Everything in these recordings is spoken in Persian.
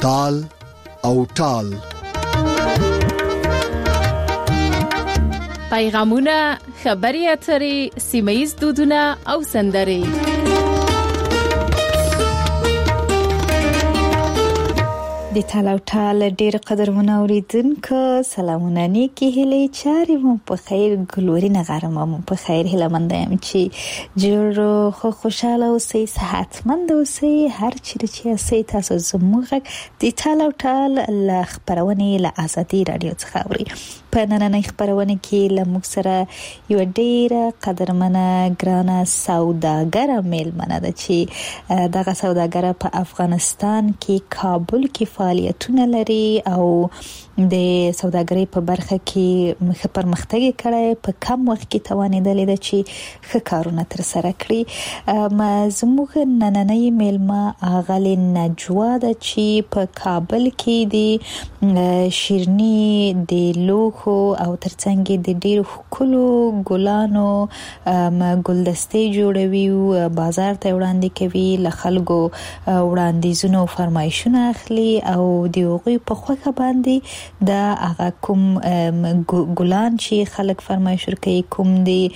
تال او ټال. پیغامونه، خبري اترې، سیمه‌ییز دودونه او سندرې. د تال او ټال ډېر قدرمن اوریدونکو سلامونه نیکی هلي چاري مو په خیر ګلوري نغاره مو په خیر هله مندم چې جوړ خو خوشاله اوسئ صحتمند اوسئ هر چیرې چې اوسئ تاسو زموږ د تال او ټال ل خبرونه ل ازادي رادیو څخه اوري. په نننۍ خبرونه کې له موږ سره یو ډېر قدرمنه ګرانه سوداګره میلمنه ده چې دغه سوداګره په افغانستان کې کابل کې فعالیتونه لري او د سوداګرۍ په برخه کې پرمختګ کړی، په کم وخت کې توانیدلې ده چې ښه کارونه تر سره کړي. زموږ نننۍ میلمه اغلې نجوا ده چې په کابل کې د شیرني د لوخو او ترڅنګ د ډېرو ښکلو ګلانو ګلدستې جوړوي او بازار ته وړاندې کوي، له خلکو وړاندیزونه او فرمایشونه اخلي او د هغوی په خوښه باندې د هغه کوم ګلان چې خلک فرمایش ورکوي، کوم د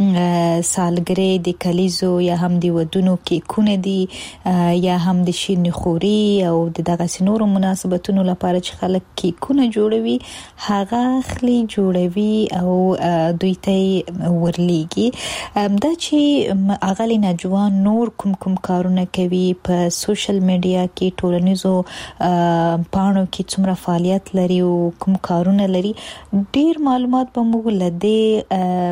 سالګرې د کلیزو یا هم د ودونو کیکونه دي یا هم د شیرني خوري او دغه نورو مناسبتونو لپاره چې خلک کیکونه جوړوي هغه خلی جوړوي او دوی ته ورلیږي. دا چې اغلی نجوا نور کوم کارونه کوي په سوشل میډیا کې، ټولنیزو پاڼو کې څومره فعالیت لري او کوم کارونه لري، ډیر معلومات به موږ لدې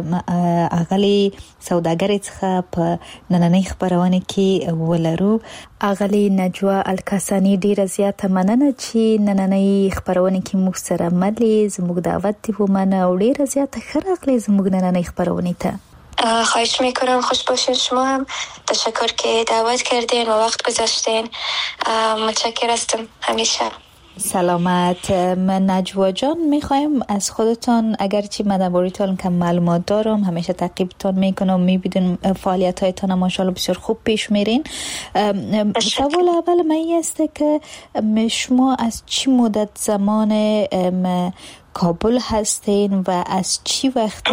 اغلی سوداګرۍ څخه په نننۍ خبرونه کې ولرو. اغلی نجوا الکاسانی ډیره زیاته مننه چې نننۍ خبرونه کې موږ سره ملي زموږ دعوت دی ومنه او ډیره زیاته خراغلی زموږ نننۍ خبرونه ته. خواهش میکنم. خوش باشین. شما هم تشکر که دعوت کردین و وقت گذاشتین. متشکر هستم همیشه. سلامت. من نجوا جان میخوایم از خودتان، اگرچه من درباره‌تان کم معلومات دارم، همیشه تعقیبتان میکنم، میبینم فعالیت هایتان ماشاءالله بسیار خوب پیش میرین. سوال اول من است که شما از چی مدت زمان کابل هستین و از چی وقت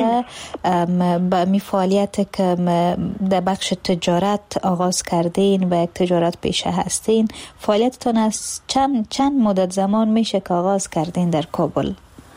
با می فعالیت که در بخش تجارت آغاز کردین و یک تجارت پیشه هستین؟ فعالیتتان از چند مدت زمان میشه که آغاز کردین در کابل؟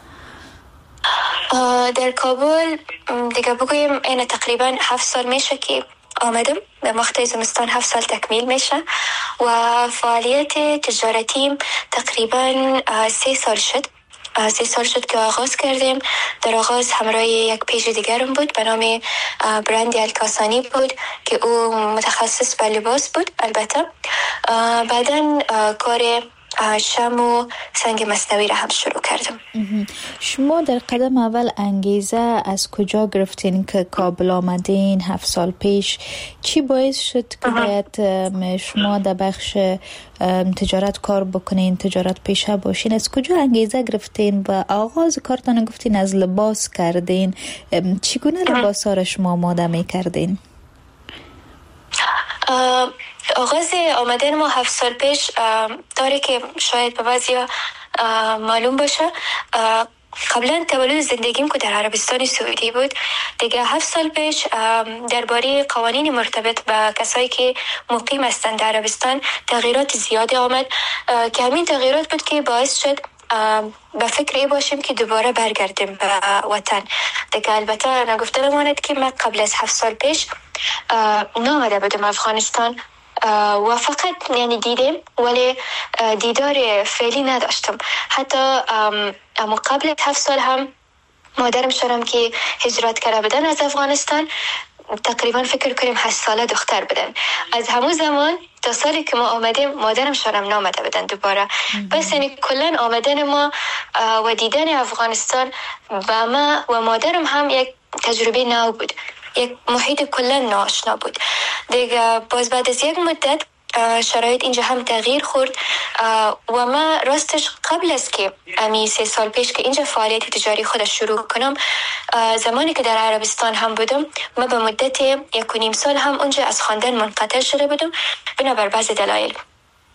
در کابل دیگه بگویم این تقریبا 7 سال میشه که آمدم. به مقطع زمستان 7 سال تکمیل میشه و فعالیت تجارتیم تقریبا 3 سال شد. 3 سال شد که آغاز کردیم. در آغاز همراه یک پیج دیگرم بود به نام برند الکاسانی بود که او متخصص به لباس بود. البته بعداً کار شم و سنگ مصنوعی را هم شروع کردم. شما در قدم اول انگیزه از کجا گرفتین که کابل آمدین 7 سال پیش؟ چی باعث شد که باید شما در بخش تجارت کار بکنین، تجارت پیشه باشین؟ از کجا انگیزه گرفتین و آغاز کارتان گفتین از لباس کردین؟ چگونه لباس ها را شما آماده می کردین؟ آغاز آمدن ما 7 سال پیش داره که شاید به بعضیا معلوم باشه. قبلا تولد زندگیم که در عربستان سعودی بود، دیگه 7 سال پیش درباره قوانین مرتبط به کسایی که مقیم هستند در عربستان تغییرات زیادی آمد که همین تغییرات بود که باعث شد به فکر ای باشیم که دوباره برگردیم به وطن. دیگه البته نگفته بماند که من قبل از 7 سال پیش نامده بودم افغانستان و فقط یعنی دیدم ولی دیدار فعلی نداشتم. حتی اما قبل 7 سال هم مادرم شدم که هجرت کرده بودن از افغانستان، تقریبا فکر کنیم 8 ساله دختر بودن. از همون زمان تا سالی که ما آمدیم مادرم شدم نامده بودن دوباره. بس یعنی کلن آمدن ما و دیدن افغانستان و ما و مادرم هم یک تجربه نو بود، یک محیط کلن ناآشنا بود. دیگه باز بعد از یک مدت شرایط اینجا هم تغییر خورد و ما راستش قبل از که 3 سال پیش که اینجا فعالیت تجاری خود شروع کنم، زمانی که در عربستان هم بودم ما به مدت 1.5 سال هم اونجا از خواندن منقطع شده بودم بنابر بعض دلایل.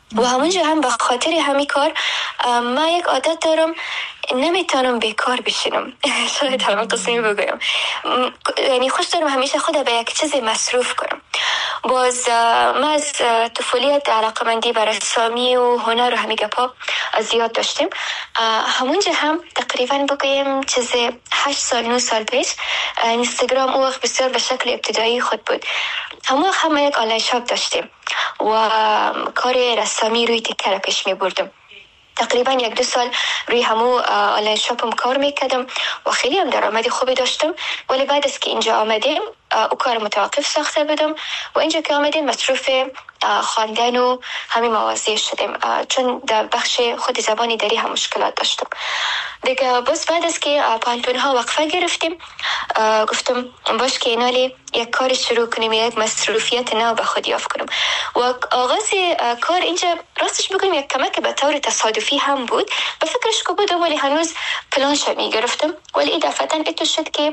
و همونجا هم به خاطر همین کار من یک عادت دارم، نمیتونم بیکار بشینم. شاید همین قسمی بگویم، یعنی خوش دارم همیشه خود به یک چیزی مصروف کنم. باز من از طفولیت علاقمندی بر رسامی و هنر و همین گپا زیاد داشتیم. همونجا هم تقریبا بگویم چیز 8 سال 9 سال پیش اینستاگرام اون وقت بسیار به شکل ابتدایی خود بود. همون هم یک آنلاین شاپ داشتیم و کار رسامی روی تیکه را پیش می بردم. تقریبا 1-2 سال روی همون آنلاین شاپم کار میکردم و خیلی هم درآمد خوبی داشتم. ولی بعد از که اینجا آمدیم او کار متوقف ساخته بودم و اینجا که آمدیم مصروف خواندن و همین مواضیع شدیم، چون در بخش خود زبانی دری هم مشکلات داشتم دیگه. بس بعد از که پانتون ها وقفه گرفتیم گفتم باش که اینالی یک کار شروع کنیم، یک مصروفیت نو به خود یافت کنم. و آغاز کار اینجا راستش بگویم یک کمک به طور تصادفی هم بود، به فکرش که بودم ولی هنوز پلانش می گرفتم. ولی این دفعتا اتو شد که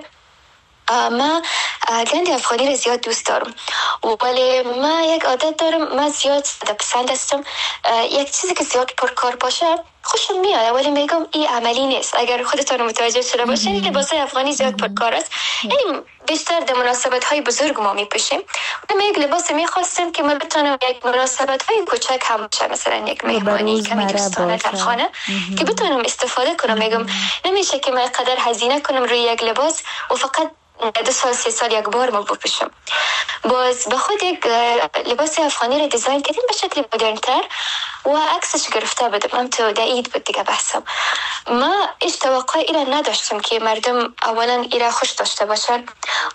ما گند افغانی رو زیاد دوست دارم، ولی ما یک عادت دارم، من زیاد پسند هستم یک چیزی که زیاد پرکار باشه خوشم میاد، ولی میگم این عملی نیست. اگر خودتون متوجه شده باشین لباسای افغانی زیاد پرکار است، یعنی بیشتر در مناسبت های بزرگ ما میپوشیم. من یک لباس میخواستم که من بتونم یک مناسبت های کوچک هم باشه، مثلا یک مهمانی کمی دوستانه در خانه که بتونم استفاده کنم. میگم نمیشه که من قدر هزینه کنم روی یک لباس و فقط 2 سال 3 سال یک بار ما بپوشم. باز به خود یک لباس افغانی رو دیزاین کردیم به شکل مدرن تر و عکسش گرفته بودم. هم تو دعید بود دیگه بحثم. ما ایش توقع اینا نداشتم که مردم اولا اینا خوش داشته باشن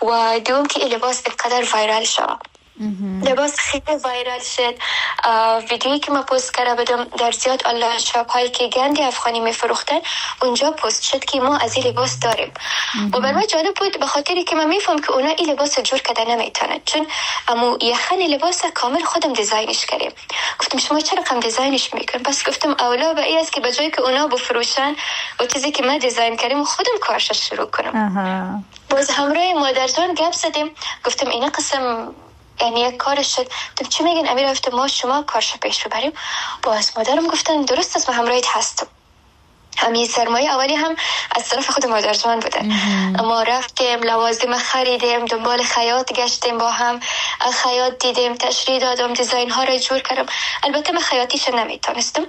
و دوم که این لباس بقدر وایرال شد. لباس خیلی وایرال شد. ویدیویی که ما پست کرده بودم در زیاد آنلاین شاپ هایی که گند افغانی میفروختن اونجا پست شد که ما از این لباس داریم و برای من جالب بود، به خاطری که من میفهم که اونا این لباس جور کردن نمیتونن، چون امو یخن لباس کامل خودم دیزاینش کردیم. گفتم شما چرا کم دیزاینش میکنن؟ پس گفتم اولا به این است که بجای که اونا بفروشن و چیزی که من دیزاین کردیم خودم کارش شروع کنم. باز همراه مادر جان گپ زدیم، گفتم اینا قسم یعنی یک کارش شد. چی میگن امیر؟ گفتم ما شما کارش پیش ببریم. باز مادرم گفتن درست است، من همراهت هستم. همین سرمایه اولی هم از طرف خود مادر جان بوده. ما رفتیم لوازم خریدیم، دنبال خیاط گشتیم، با هم خیاط دیدیم، تشریح دادم، دیزاین ها رو جور کردم. البته من خیاطیش نمیتونستم،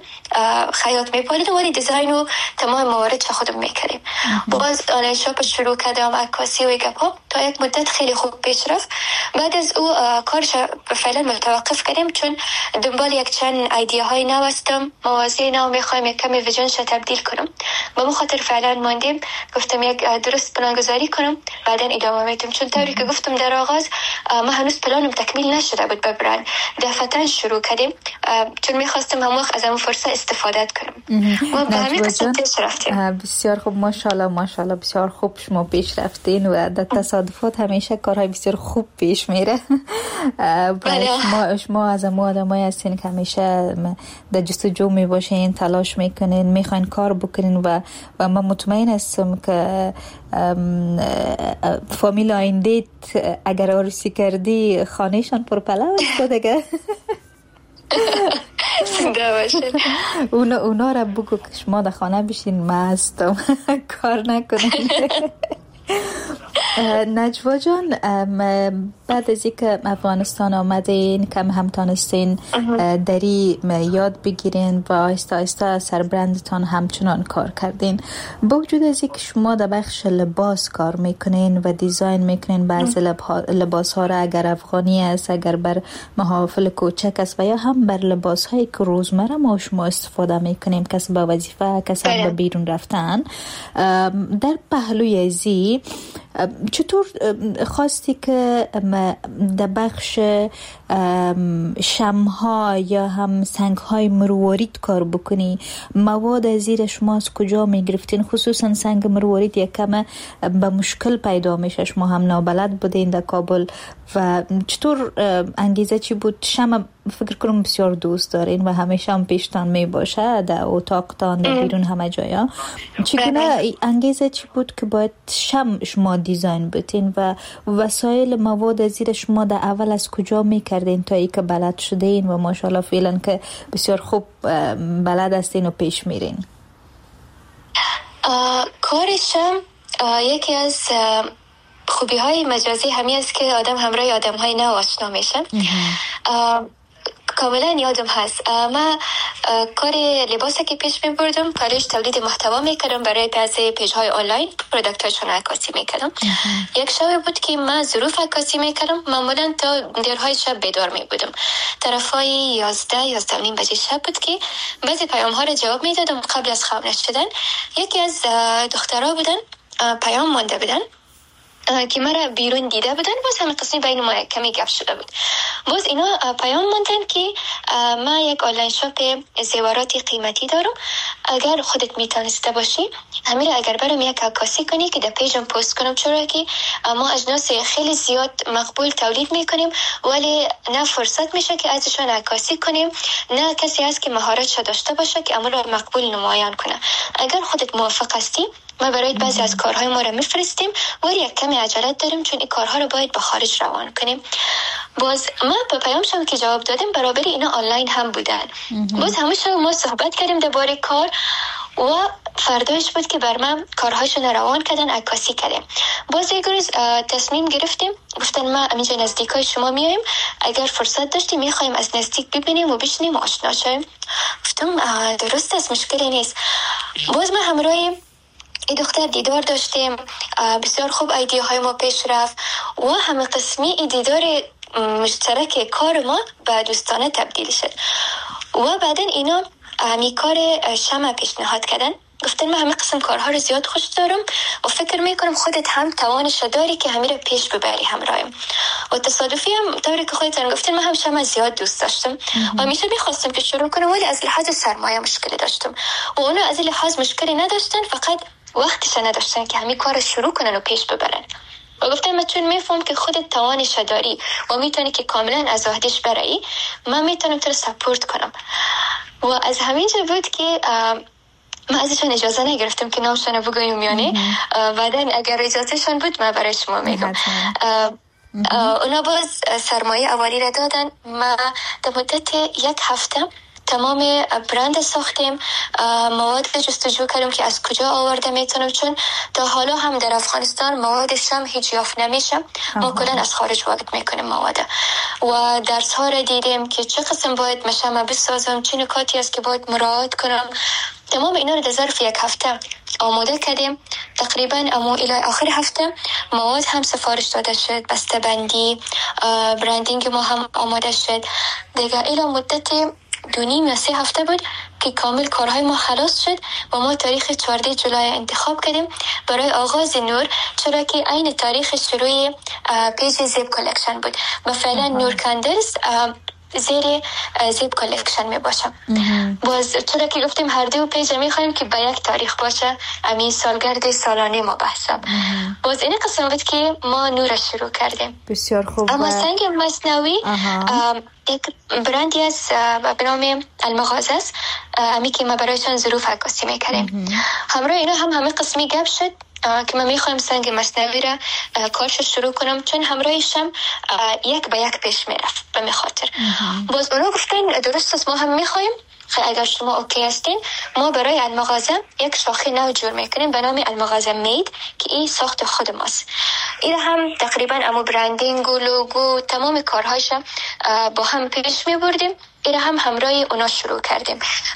خیاط میپالیدم ولی دیزاین و تمام موارد خودم میکردیم. باز آنلاین شاپ شروع کردم، عکاسی و گپا تا یک مدت خیلی خوب پیش رفت. بعد از او کارش فعلا متوقف کردیم، چون دنبال یک چند ایده های نو هستم، مواضیع نو میخوایم یک کمی ویژنش تبدیل کنم. با مخاطر فعلا ماندیم، گفتم یک درست پلانگذاری کنم بعدن ادامه میدم، چون طوری که گفتم در آغاز ما هنوز پلانم تکمیل نشده بود به برند. دفعتا شروع کردیم چون میخواستم هم وقت از اون فرصت استفاده کنم. ما به همین قسمت پیش رفتیم. بسیار خوب، ماشاءالله بسیار خوب شما پیش رفتین و در تصادفات همیشه کارهای بسیار خوب پیش میره. شما از اون آدمایی هستین که همیشه در جستجو میباشین، تلاش میکنین، میخواین کار بکنین و من مطمئن هستم که فامیل آینده‌ت اگر عروسی کردی خانهشان پرپلو است دیگه. اونا را بگو که شما در خانه بشین، من هستم، کار نکنین. نجوا جان، بعد از اینکه افغانستان آمدین کم هم تانستین دری یاد بگیرین و آهسته آهسته سربرندتان همچنان کار کردین، با وجود از اینکه شما در بخش لباس کار میکنین و دیزاین میکنین بعضی لباس ها را، اگر افغانی است، اگر بر محافل کوچک است و یا هم بر لباس هایی که روزمره ما شما استفاده میکنیم، کسی به وظیفه، کسی به بیرون رفتن، در پهلوی ازی چطور خواستی که در بخش شمها یا هم سنگ‌های مروارید کار بکنی؟ مواد از زیر شما از کجا میگرفتین؟ خصوصا سنگ مروارید یک کم به مشکل پیدا میشه، شما هم نابلد بودین، در کابل و چطور انگیزه چی بود؟ شما فکر کنم بسیار دوست دارین و همیشه هم پیشتان می باشه در اتاقتان در بیرون همه جایا. چگونه انگیزه چی بود که باید شما دیزاین بتین و وسایل مواد زیر شما در اول از کجا می کردین تا ای که بلد شدین و ماشاءالله فعلا که بسیار خوب بلد هستین و پیش میرین؟ کارشم یکی از خوبی های مجازی همین است که آدم همراه آدم های نو آشنا میشن. کاملا یادم هست من کار لباسی که پیش میبردم کارش تولید محتوا میکردم برای بعضی پیج های آنلاین، پروداکت هاشون عکاسی میکردم. یک شب بود که من ظروف عکاسی میکردم، معمولا تا درهای شب بیدار میبودم، طرفای 11-11:30 بجه شب بود که بعضی پیام ها رو جواب میدادم قبل از خواب نشدن. یکی از دخترها بودن پیام مانده بودن که مرا بیرون دیده بودن، باز همین قسمی بین ما کمی گپ شده بود. باز اینا پیام ماندن که من یک آنلاین شاپ زیورات قیمتی دارم، اگر خودت میتونسته باشی همین اگر برام یک عکاسی کنی که در پیجم پست کنم، چرا که ما اجناس خیلی زیاد مقبول تولید میکنیم ولی نه فرصت میشه که ازشون عکاسی کنیم، نه کسی هست که مهارتش داشته باشه که امر مقبول نمایان کنه. اگر خودت موافق هستی ما برای بعضی از کارهای ما رو میفرستیم ولی یک کمی عجلت داریم چون این کارها رو باید به خارج روان کنیم. باز ما به پیامشم که جواب دادیم برابر اینا آنلاین هم بودن. باز همیشه ما صحبت کردیم درباره کار و فرداش بود که بر من کارهاشون روان کردن، عکاسی کردیم. باز یک روز تصمیم گرفتیم، گفتن ما اینجا نزدیکای شما میایم، اگر فرصت داشتیم میخوایم از نزدیک ببینیم و بشنیم و آشنا شیم. گفتم درست است، مشکلی نیست. باز ما همراه این دختر دیدار داشتیم، بسیار خوب ایده های ما پیش رفت و همه قسمی این دیدار مشترک کار ما به دوستانه تبدیل شد و بعدن اینا همی کار شمع پیشنهاد کردن. گفتن من همه قسم کارها رو زیاد خوش دارم و فکر میکنم خودت هم توانش داری که همین رو پیش ببری همراهیم. و تصادفی هم طوری که خودتان گفتن من هم شمع زیاد دوست داشتم و همیشه میخواستم که شروع کنم ولی از لحاظ سرمایه مشکلی داشتم و اونا از لحاظ مشکلی نداشتن، فقط وقتش نداشتن که همین کار شروع کنن و پیش ببرن. و گفتم من چون میفهم که خودت توانش داری و میتونی که کاملا از وحدش برایی، من میتونم تو رو سپورت کنم. و از همینجا بود که من ازشون اجازه نگرفتم که نامشون بگویم، یعنی بعدن اگر اجازهشون بود من برای شما میگم. اونا باز سرمایه اولی را دادن. ما در مدت 1 هفته تمام برند ساختیم، مواد جستجو کردیم که از کجا آورده میتونم، چون تا حالا هم در افغانستان موادش هم هیچ یافت نمیشه، ما کلن از خارج وارد میکنیم مواد. و درس ها را دیدیم که چه قسم باید مشامه بسازم، چه نکاتی است که باید مراعات کنم. تمام اینا رو در ظرف 1 هفته آماده کردیم. تقریبا اما الی آخر هفته مواد هم سفارش داده شد، بسته بندی، برندینگ ما هم آماده شد. دیگه الی مدت 2.5 یا 3 هفته بود که کامل کارهای ما خلاص شد و ما تاریخ 14 جولای انتخاب کردیم برای آغاز نور، چرا که عین تاریخ شروع پیج زیب کلکشن بود و فعلا نور کندلز زیر زیب کلکشن می باشه. باز چرا که گفتیم هر دو پیج می خواهیم که به یک تاریخ باشه، همین سالگرد سالانه ما بحثم. باز این قسم بود که ما نور شروع کردیم. بسیار خوب. اما سنگ مصنوعی یک برندی از به نام المغازه است، همی که ما برایشان ظروف عکاسی میکردیم. همراه اینا هم همه قسمی گپ شد که من میخوایم سنگ مصنوعی را کارش شروع کنم، چون همراهشم 1 به 1 پیش میرفت به میخاطر. باز اونا گفتن درست است، ما هم میخوایم، اگر شما اوکی هستین ما برای المغازه یک شاخه نو جور میکنیم به نام المغازه مید که این ساخت خود ماست. این هم تقریبا امو برندینگ و لوگو تمام کارهاش با هم پیش میبردیم. این هم همراه اونا شروع کردیم.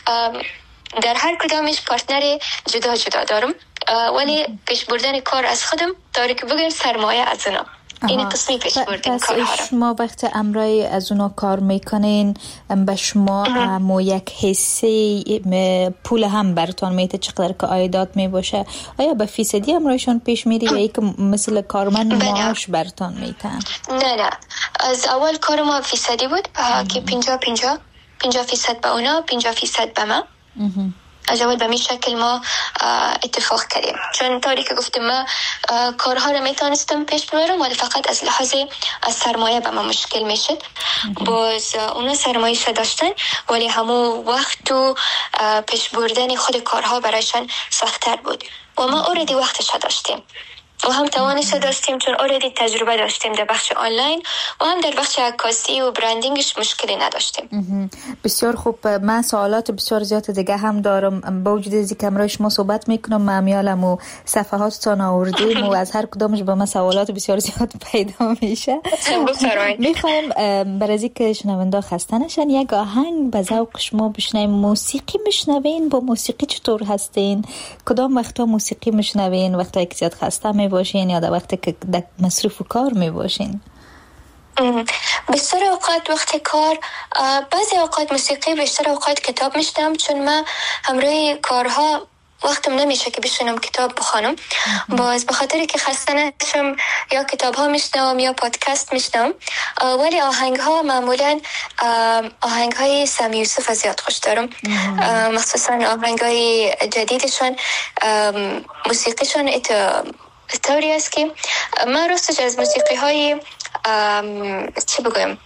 در هر کدامش پارتنر جدا جدا دارم ولی پیش بردن کار از خودم داره که بگیم سرمایه از اونا. این قسمی پیش بردن کارها رو. شما وقت امرای از اونا کار میکنین به شما هم یک حصه پول هم براتون میته چقدر که عایدات میباشه؟ آیا به فیصدی امرایشون پیش میری یا یک مثل کارمند معاش براتون میتن؟ نه از اول کار ما فیصدی بود که 50% به اونا 50% به ما. اجاول به می شکل ما اتفاق کردیم. چون طوری که گفتم ما کارها رو میتونستم پیش ببرم ولی فقط از لحاظ سرمایه به ما مشکل میشد. باز اونا سرمایه داشتن ولی همون وقت و پیش بردن خود کارها برایشان سخت‌تر بود و ما اوردی وقتش داشتیم و هم توانش داشتیم چون اوردی تجربه داشتیم در بخش آنلاین و هم در بخش عکاسی و برندینگش مشکلی نداشتیم. بسیار خوب. من سوالات بسیار زیاد دیگه هم دارم. با وجود از اینکه امروز ما صحبت میکنم معمیالم و صفحاتتان آوردیم و از هر کدامش با من سوالات بسیار زیاد پیدا میشه. میخوایم برای از اینکه شنونده خسته نشن یک آهنگ به ذوق شما بشنویم. موسیقی میشنوین؟ با موسیقی چطور هستین؟ کدام وقتا موسیقی میشنوین؟ وقتی که زیاد خسته میباشین یا در وقتی که مصروف کار میباشین؟ بیشتر اوقات وقت کار، بعضی اوقات موسیقی، بیشتر اوقات کتاب میشنم چون من همراه کارها وقتم نمیشه که بشینم کتاب بخونم. باز به خاطری که خسته نشم یا کتاب ها میشنم یا پادکست میشنم. ولی آهنگ ها معمولا آهنگ های سامی یوسف زیاد خوش دارم، مخصوصا آهنگ های جدیدشون. موسیقیشون طوری است که من راستش از موسیقی های چی بگویم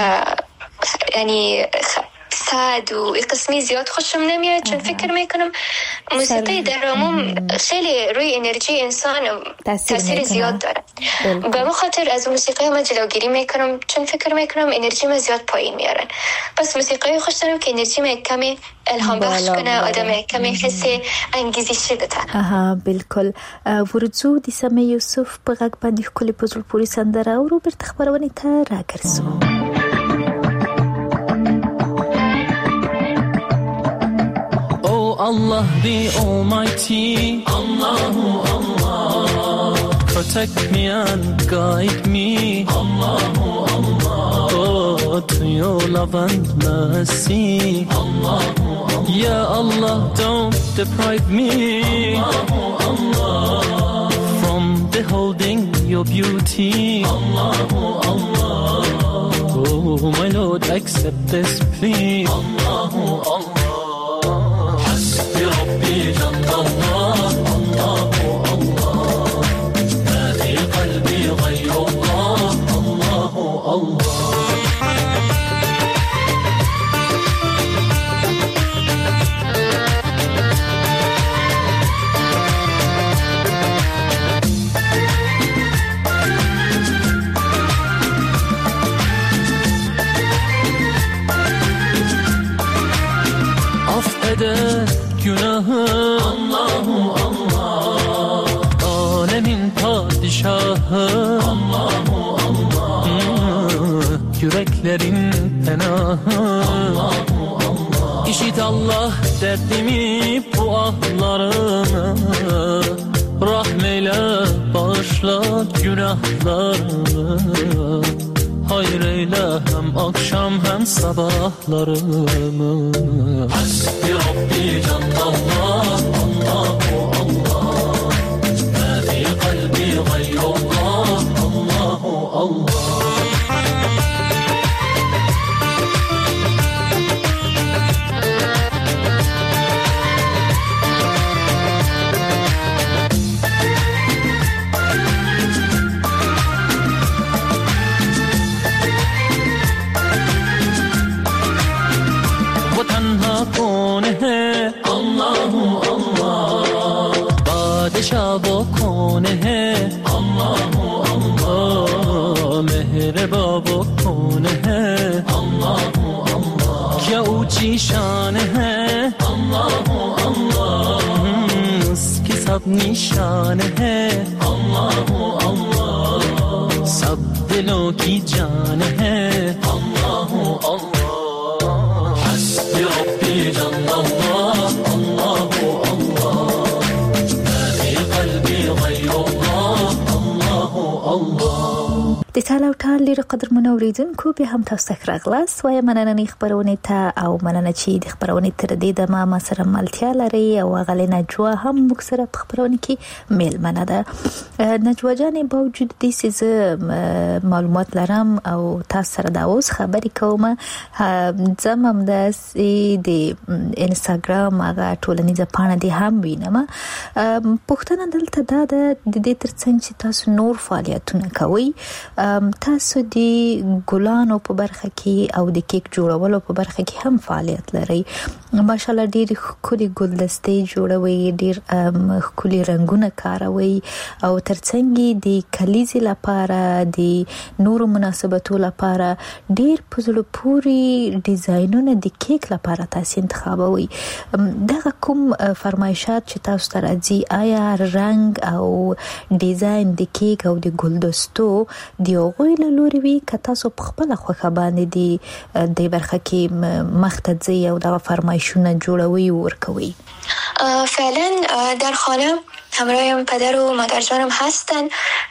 یعنی سعد و قسمی زیاد خوشم نمیاد چون فکر میکنم موسیقی در عموم خیلی روی انرژی انسان تاثیر زیاد داره. به خاطر از موسیقی ما جلوگیری میکنم چون فکر میکنم انرژی ما زیاد پایین میارن. پس موسیقی خوش دارم که انرژی ما کمی الهام بخش کنه، آدم کمی حس انگیزشی بده. بالکل. ورزو دی سامی یوسف په غږ باندې ښکلې په زړه پورې سندره او بیرته خپرونې ته راګرځو. Allah the Almighty, Allahu Allah, protect me and guide me, Allahu Allah, oh, to your love and mercy, Allahu Allah, Ya Allah, don't deprive me, Allahu Allah, from beholding your beauty, Allahu Allah, oh my Lord, accept this plea, Allahu Allah. ربي جل الله الله الله ما في قلبي غير الله الله الله. günahım Allahu Allah, alemin padişahı Allahu Allah, yüreklerin penahı Allahu Allah. İşit Allah derdimi, bu ahlarımı, rahmeyle bağışla günahlarımı, hayır eyle hem akşam hem sabahlarımı. Hasbi Rabbi Canlallah Allahu Allah, ma fi kalbi gayrullah Allahu Allah. Allahu Allah, padişah bu kone hai Allahu Allah, mehraba bu kone hai Allahu Allah, kya unchi shan hai Allahu Allah, uski sab nishan hai Allahu Allah, sab dilon ki jaan hai Allahu Allah. Hasbi Rabbi Canlallah Allahu Allah, ma fi qalbi gayrullah Allahu Allah. د تاله ټال ډیر قدرمن اوریدونکو به هم تاسو ته راغلاست وای مننه خبرونه ته او مننه چې د خبرونه تر دې د ما سره ملتیا لري او غلې نجوا هم موږ سره په خبرونه کې میلمنه ده. نجوا جان با وجود دې چې معلومات لرم او تاسو سره دا اوس خبرې کوم زمم د انستګرام هغه ټولنیزه پاڼه دې هم وینم. پښتنه دلته دا د دې ترڅنګ چې تاسو نور فعالیتونه کوي تاسو د ګلانو په برخه کې او د کیک جوړولو په برخه کې هم فعالیت لري. ماشاءالله ډېر ښکلي ګلدستې جوړوي، ډېر ښکلي رنگونه کاروي او ترڅنګ د کلیزې لپاره د نورو مناسبتو لپاره ډېر په زړه پورې ډیزاینونه د کیک لپاره تاسو انتخابوي. دغه کوم فرمایشات چې تاسو ته راځي آیا رنگ او ډیزاین د کیک او د ګلدستو دی غوی له لوري وی که تاسو په خپل خوخه باندې د برخه کې مختځي او د فرمایشونه جوړوي او ورکوي؟ فعلا در خانه همراهم پدر و مادر جانم هستن.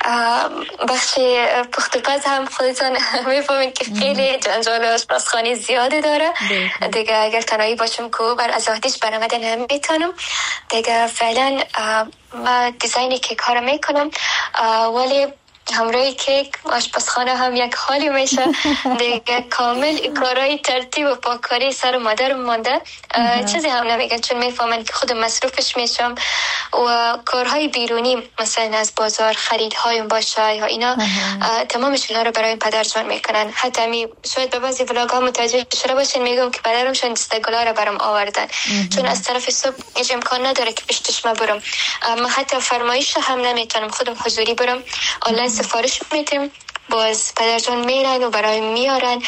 بخش پختوپز هم خودتان میفهمید که خیلی جنجال آشپزخانه زیاده داره دیگه. اگر تنهایی باشم که بر از آتش برآمدن نمیتونم دیگه. فعلا ما دیزاین کیک ها رو میکنم ولی همراه کیک آشپزخانه هم یک حالی میشه دیگه. کامل کارهای ترتیب و پاککاری سر مادرم مانده. چیزی هم نمیگن چون میفهمن که خودم مصروفش میشم و کارهای بیرونی مثلا از بازار خریدهایم باشه یا اینا تمامش اینا رو برای پدر جان میکنن. حتی می شاید به بعضی ولاگ ها متوجه شده باشین میگم که پدرمشون دستگلا رو برام آوردن چون از طرف صبح هیچ امکان نداره که پیشش ما برم. ما حتی فرمایش هم نمیتونم خودم حضوری برم، آنلاین سفارش میتیم باز پدر جان میرن و برای میارن.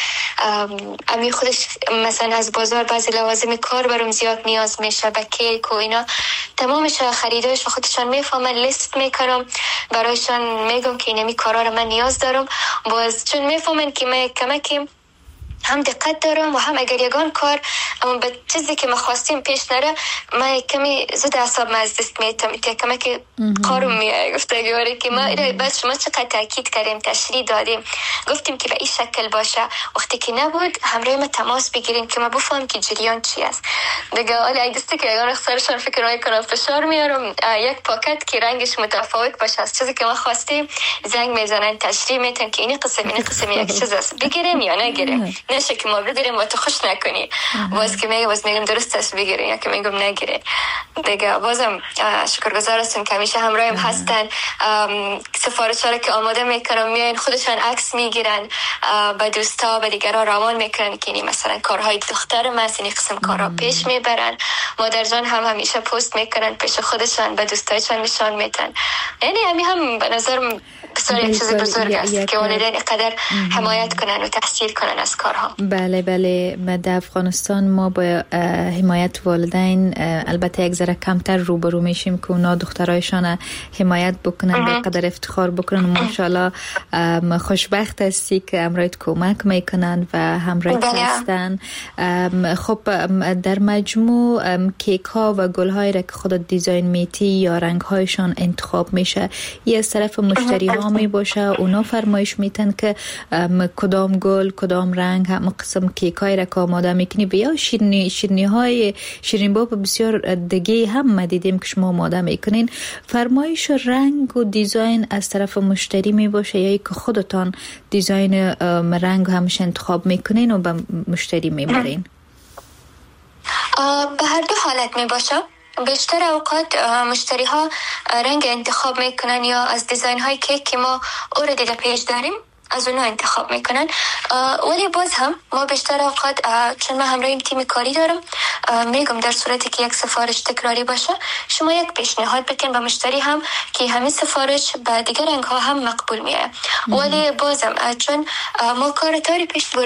امی خودش مثلا از بازار بعضی لوازم کار برام زیاد نیاز میشه به کیک و اینا تمامش خریدایش و خودشان میفهمن لیست میکنم برایشان میگم که اینمی کارا رو من نیاز دارم. باز چون میفهمن که من کمکی هم دقت دارم و هم اگر یگان کار اما به چیزی که ما خواستیم پیش نره من کمی زود اعصاب من از دست میتم کمی که قارم میاد گفتگواری که ما بس شما چقدر تاکید کردیم تشریح دادیم گفتیم که به این شکل باشه. وقتی که نبود همراه ما تماس بگیریم که ما بفهم که جریان چی است دیگه. حالا اگه دسته که یگان اخسارشان فکر میکنم فشار میارم یک پاکت که رنگش متفاوت باشه از چیزی که ما خواستیم زنگ میزنن تشریح میتن که این قسم یک چیز است بگیریم یا نگیریم نشه که ما بگیریم و تو خوش نکنی. باز که میگم درست است بگیریم یا که میگم نگیریم دیگه. بازم شکرگزار هستم که همیشه همراهم هستن. سفارش‌ها رو که آماده میکنم میاین خودشان عکس میگیرن به دوستا به دیگران روان میکنن که مثلا کارهای دختر من این قسم کارها پیش میبرن. مادر جان هم همیشه پست میکنن پیش خودشان به دوستایشان نشان میدن. یعنی همین هم به نظرم بسیار یک چیز بزرگ است که والدین قدر حمایت کنن و تحصیل کنن از کارها. بله در افغانستان ما با حمایت والدین البته یک ذره کمتر روبرو میشیم که اونا دخترایشان حمایت بکنن به قدر افتخار بکنن. ماشاءالله خوشبخت هستی که همراهت کمک میکنن و همراهت هستن. خب در مجموع کیک ها و گل هایی را که خودت دیزاین میتی یا رنگ هایشان انتخاب میشه یه از طرف مشتری ها می باشه اونا فرمایش میتن که کدام گل کدام رنگ هم قسم کیک های را که آماده میکنی بیا شیرینی های شیرین باب بسیار دیگه هم ما دیدیم که شما آماده میکنین. فرمایش رنگ و دیزاین از طرف مشتری می باشه یا که خودتان دیزاین رنگ همش انتخاب میکنین و به مشتری میبرین؟ به هر دو حالت می باشه. بیشتر اوقات مشتری ها رنگ انتخاب میکنن یا از دیزاین های کیک که ما اوردی در پیج داریم از اونا انتخاب میکنن. ولی باز هم ما بیشتر اوقات چون من همراهیم تیم کاری دارم میگم در صورتی که یک سفارش تکراری باشه شما یک پیشنهاد بکن به مشتری هم که همین سفارش به دیگر رنگ ها هم مقبول میه. ولی بازم چون ما کار تاری پیش بردیم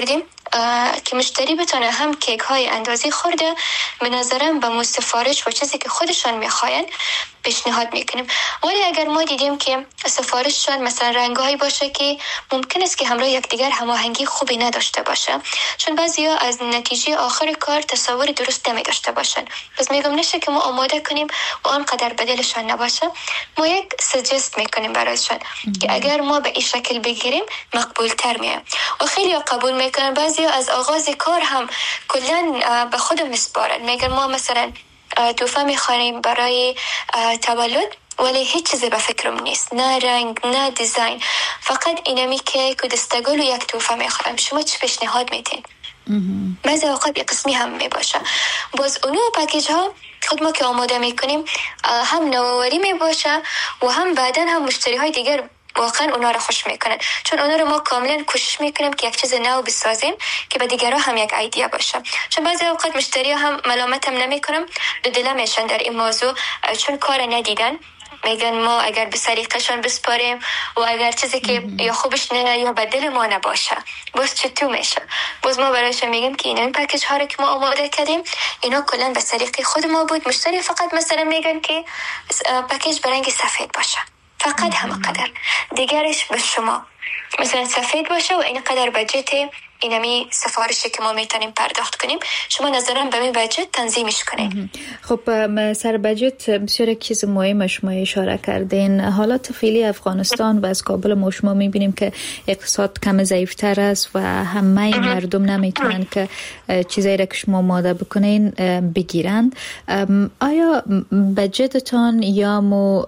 که مشتری بتونه هم کیک های اندازی خورده به نظرم با سفارش و چیزی که خودشان میخواین پیشنهاد میکنیم. ولی اگر ما دیدیم که سفارششان مثلا رنگایی باشه که ممکن است که همراه یکدیگر هماهنگی خوبی نداشته باشه، چون بعضیا از نتیجه آخر کار تصور درست نمی داشته باشن، پس میگم نشه که ما آماده کنیم و آنقدر بدلشان نباشه. ما یک سجست میکنیم برایشان که اگر ما به این شکل بگیریم مقبول تر میه و خیلی قبول میکنن. بعضیا از آغاز کار هم کلا به خود مسپارن، میگن ما مثلا تحفه میخوانیم برای تولد ولی هیچ چیزی به فکرم نیست، نه رنگ نه دیزاین، فقط اینمی کیک و دستگل و یک تحفه میخوام، شما چه پیشنهاد میدین؟ بعضی اوقات یک قسمی هم میباشه. باز اونو پکیج ها خود ما که آماده میکنیم هم نوآوری میباشه و هم بعدن هم مشتری های دیگر واقعا اونا رو خوش میکنن، چون اونا رو ما کاملا کوشش میکنیم که یک چیز نو بسازیم که به دیگرها هم یک ایده باشه. چون بعضی اوقات مشتری هم ملامت هم نمیکنم، دو دل میشن در این موضوع، چون کار ندیدن، میگن ما اگر به سلیقه‌شان بسپاریم و اگر چیزی که یا خوبش نه یا بدل ما نباشه باز چطور میشه. باز ما برایشون میگیم که این پکیج ها رو که ما آماده کردیم اینا کلا به سلیقه خود ما بود، مشتری فقط مثلا میگن که پکیج به رنگ سفید باشه، فقط همینقدر، دیگرش به شما مثلا سفید باشه و این قدر بجت اینمی سفارشی که ما میتونیم پرداخت کنیم، شما نظرم به می بجت تنظیمش کنید. خب سر بجت بسیار چیز مهم شما اشاره کردین. حالات فعلی افغانستان و از کابل ما شما میبینیم که اقتصاد کم ضعیفتر است و همه مردم نمیتونن که چیزایی را که شما آماده بکنین بگیرند. آیا بجتتان یا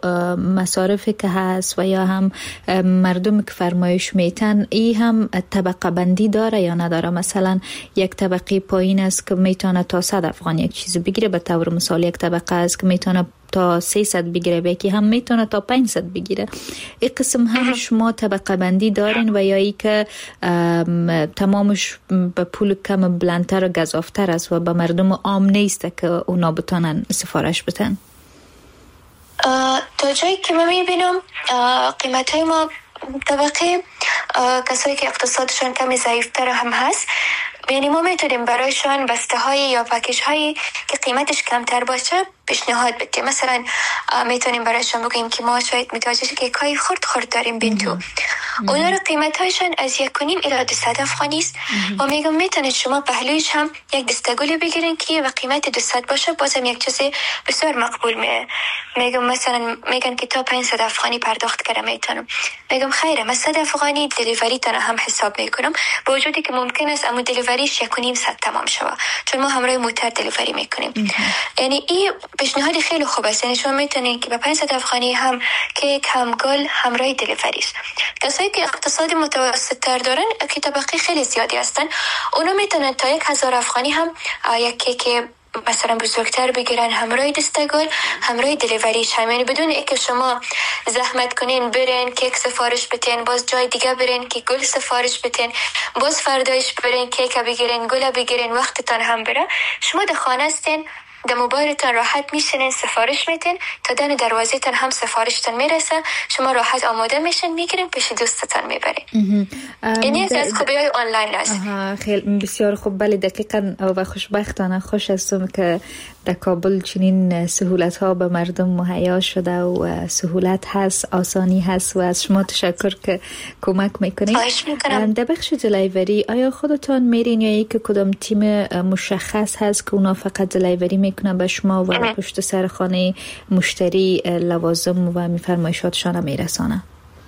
مصارفی که هست و یا هم مردم که فرمایش میتن ای هم طبقه بندی داره یا نداره؟ مثلا یک طبقه پایین است که میتونه تا 100 افغان یک چیز بگیره، به طور مثال یک طبقه است که میتونه تا 300 بگیره، یکی هم میتونه تا 500 بگیره. این قسم هم شما طبقه بندی دارین و یا ای که تمامش به پول کم بلندتر و گزافتر است و به مردم عام نیست که اونا بتونن سفارش بتن؟ تا جایی که من میبینم قیمت های ما طبقه کسایی که اقتصادشون کمی ضعیفتر هم هست، یعنی ما میتونیم برایشان بسته های یا پکیج هایی که قیمتش کمتر باشه پیشنهاد بدیم. مثلا میتونیم برایشان بگیم که ما شاید متوجه شید که کای خرد داریم بینتو، اونا رو قیمت هایشان از 1.5 الی 200 افغانی است و میگم میتونید شما پهلویش هم یک دستگلی بگیرین که و قیمت 200 باشه، بازم یک چیزی بسیار مقبول میگم مثلا میگن که تا 500 افغانی پرداخت کردم، میتونم میگم خیره من 100 افغانی دلیوری تنها هم حساب میکنم، با وجودی که ممکن است اما دلیوریش 1.5 ساعت تمام شود چون ما همراه موتر دلیوری میکنیم. یعنی این پیشنهاد خیلی خوب است، یعنی شما میتونین که به 500 افغانی هم کیک هم گل همراه دلیوریش. کسایی که اقتصاد متوسط تر دارن که طبقه خیلی زیادی هستن، اونا میتونن تا 1000 افغانی هم یک کیک مثلا بزرگتر بگیرن همراه دستگل همراه دلیوریش هم، یعنی بدون اینکه شما زحمت کنین برین کیک سفارش بتین، باز جای دیگه برین که گل سفارش بتین، باز فردایش برین کیک بگیرین گل بگیرین، وقتتان هم بره. شما در خانه هستین، در موبایلتان راحت میشینین سفارش میتین، تا دم دروازه‌تان هم سفارشتان میرسه، شما راحت آماده میشین میگیرین پیش دوستتان میبرین. یعنی از خوبی‌های آنلاین است. خیلی بسیار خوب. بله دقیقاً و خوشبختانه خوش هستم که در کابل چنین سهولت ها به مردم مهیا شده و سهولت هست، آسانی هست و از شما تشکر که کمک میکنید. خواهش میکنم. در بخش دلیوری آیا خودتان میرین یا که کدام تیم مشخص هست که اونا فقط دلیوری میکنن به شما و پشت سر خانه مشتری لوازم و میفرمایشاتشان میرسانه؟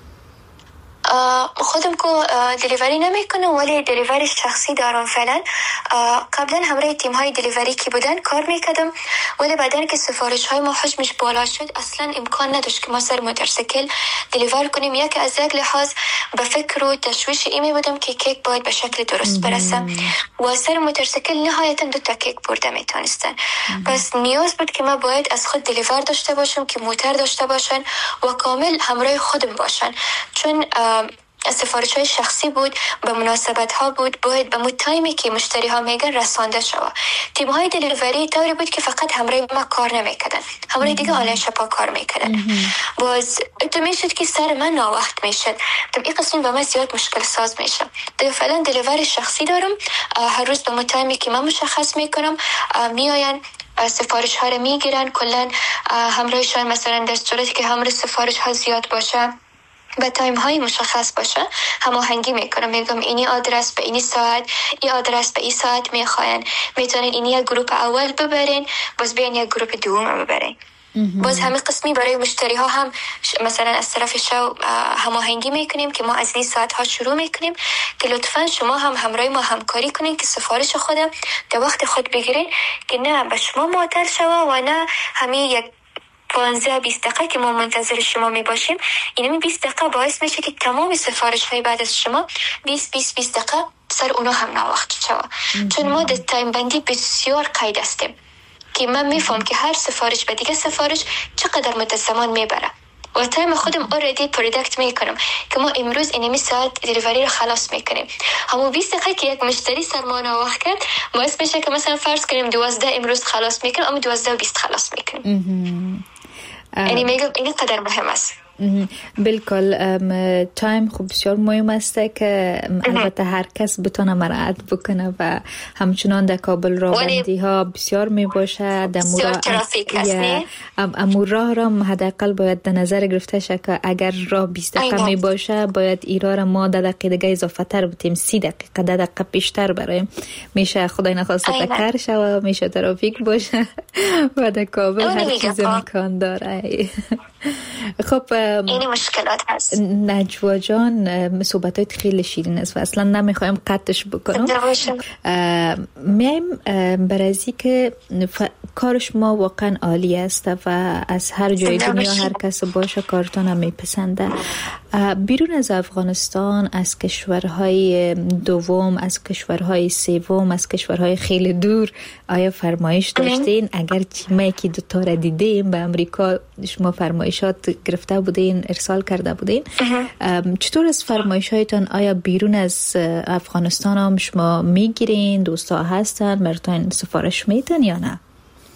خودم که دلیوری نمیکنم ولی دلیوری شخصی دارم فعلا. قبلا همراه تیم های دلیوری که بودن کار میکردم، ولی بعدن که سفارش های ما حجمش بالا شد اصلا امکان نداشت که ما سر موتورسیکل دلیور کنیم. یک از یک لحاظ به فکر و تشویش ایمی بودم که کیک باید به شکل درست برسه و سر موتورسیکل نهایتا 2 تا کیک برده میتونستن. پس نیاز بود که ما باید از خود دلیور داشته باشم که موتور داشته باشن و کامل همراه خودم باشن، چون سفارش های شخصی بود، به مناسبت ها بود، باید به تایمی که مشتری ها میگن رسانده شود. تیم های دلیوری طوری بود که فقط همراه ما کار نمیکردن، همراه دیگه آنلاین شاپ کار میکردن. باز تو میشد که سر من ناوقت میشد، این قسم به من زیاد مشکل ساز میشه. دیگه فعلا دلیوری شخصی دارم، هر روز به تایمی که من مشخص میکنم میآین سفارش ها رو میگیرن. کلا همراهشان مثلا در صورتی که همراه سفارش ها زیاد باشه به تایم های مشخص باشه هماهنگی میکنم، میگم اینی آدرس به اینی ساعت، این آدرس به این ساعت میخواین، میتونین اینی یک گروپ اول ببرین، باز بیاین یک گروپ دوم ببرین. باز همین قسمی برای مشتری ها هم مثلا از طرف شو هماهنگی میکنیم که ما از این ساعت ها شروع میکنیم که لطفا شما هم همراه ما همکاری کنین که سفارش خودم در وقت خود بگیرین، که نه به شما معطل شوه و نه همین یک 15-20 دقیقه که ما منتظر شما می باشیم. این 20 دقیقه باعث میشه که تمام سفارش های بعد از شما 20 دقیقه سر اونا هم ناوقت شود. چون ما در تایم بندی بسیار قید هستیم که من میفهم که هر سفارش به دیگه سفارش چقدر مدت زمان میبره و تایم خودم اوردی پردکت میکنم که ما امروز اینمی ساعت دلیوری رو خلاص میکنیم. همون 20 دقیقه که یک مشتری سر ما ناوقت کرد باعث میشه که مثلا فرض کنیم 12 امروز خلاص میکنیم، اما 12:20 خلاص میکنیم. یعنی میگم این قدر مهم است. بالکل تایم خوب بسیار مهم است که البته هر کس بتونه مراعات بکنه و همچنان در کابل راهبندی ها بسیار می باشه، در امور راه را حداقل باید در نظر گرفته شه که اگر راه 20 دقیقه می باشه باید ایرا را ما 10 دقیقه دیگه اضافه تر بتیم، 30 دقیقه 10 دقیقه بیشتر برایم میشه، خدای نخواسته تکر شه و میشه ترافیک باشه و در کابل هر چیز امکان داره. خب این مشکلات هست. نجوا جان صحبتات خیلی شیرین است و اصلا نمیخوایم قطعش بکنم. میایم برازی که کارش ما واقعا عالی است و از هر جای دنیا هر کس باشه کارتون هم میپسنده. بیرون از افغانستان، از کشورهای دوم، از کشورهای سوم، از کشورهای خیلی دور آیا فرمایش داشتین؟ اگر چیمه که دوتا را دیدیم به امریکا شما فرمایشات گرفته بودین، ارسال کرده بودین، چطور از فرمایش هایتان آیا بیرون از افغانستان هم شما میگیرین؟ دوستا هستن براتون سفارش میتن یا نه؟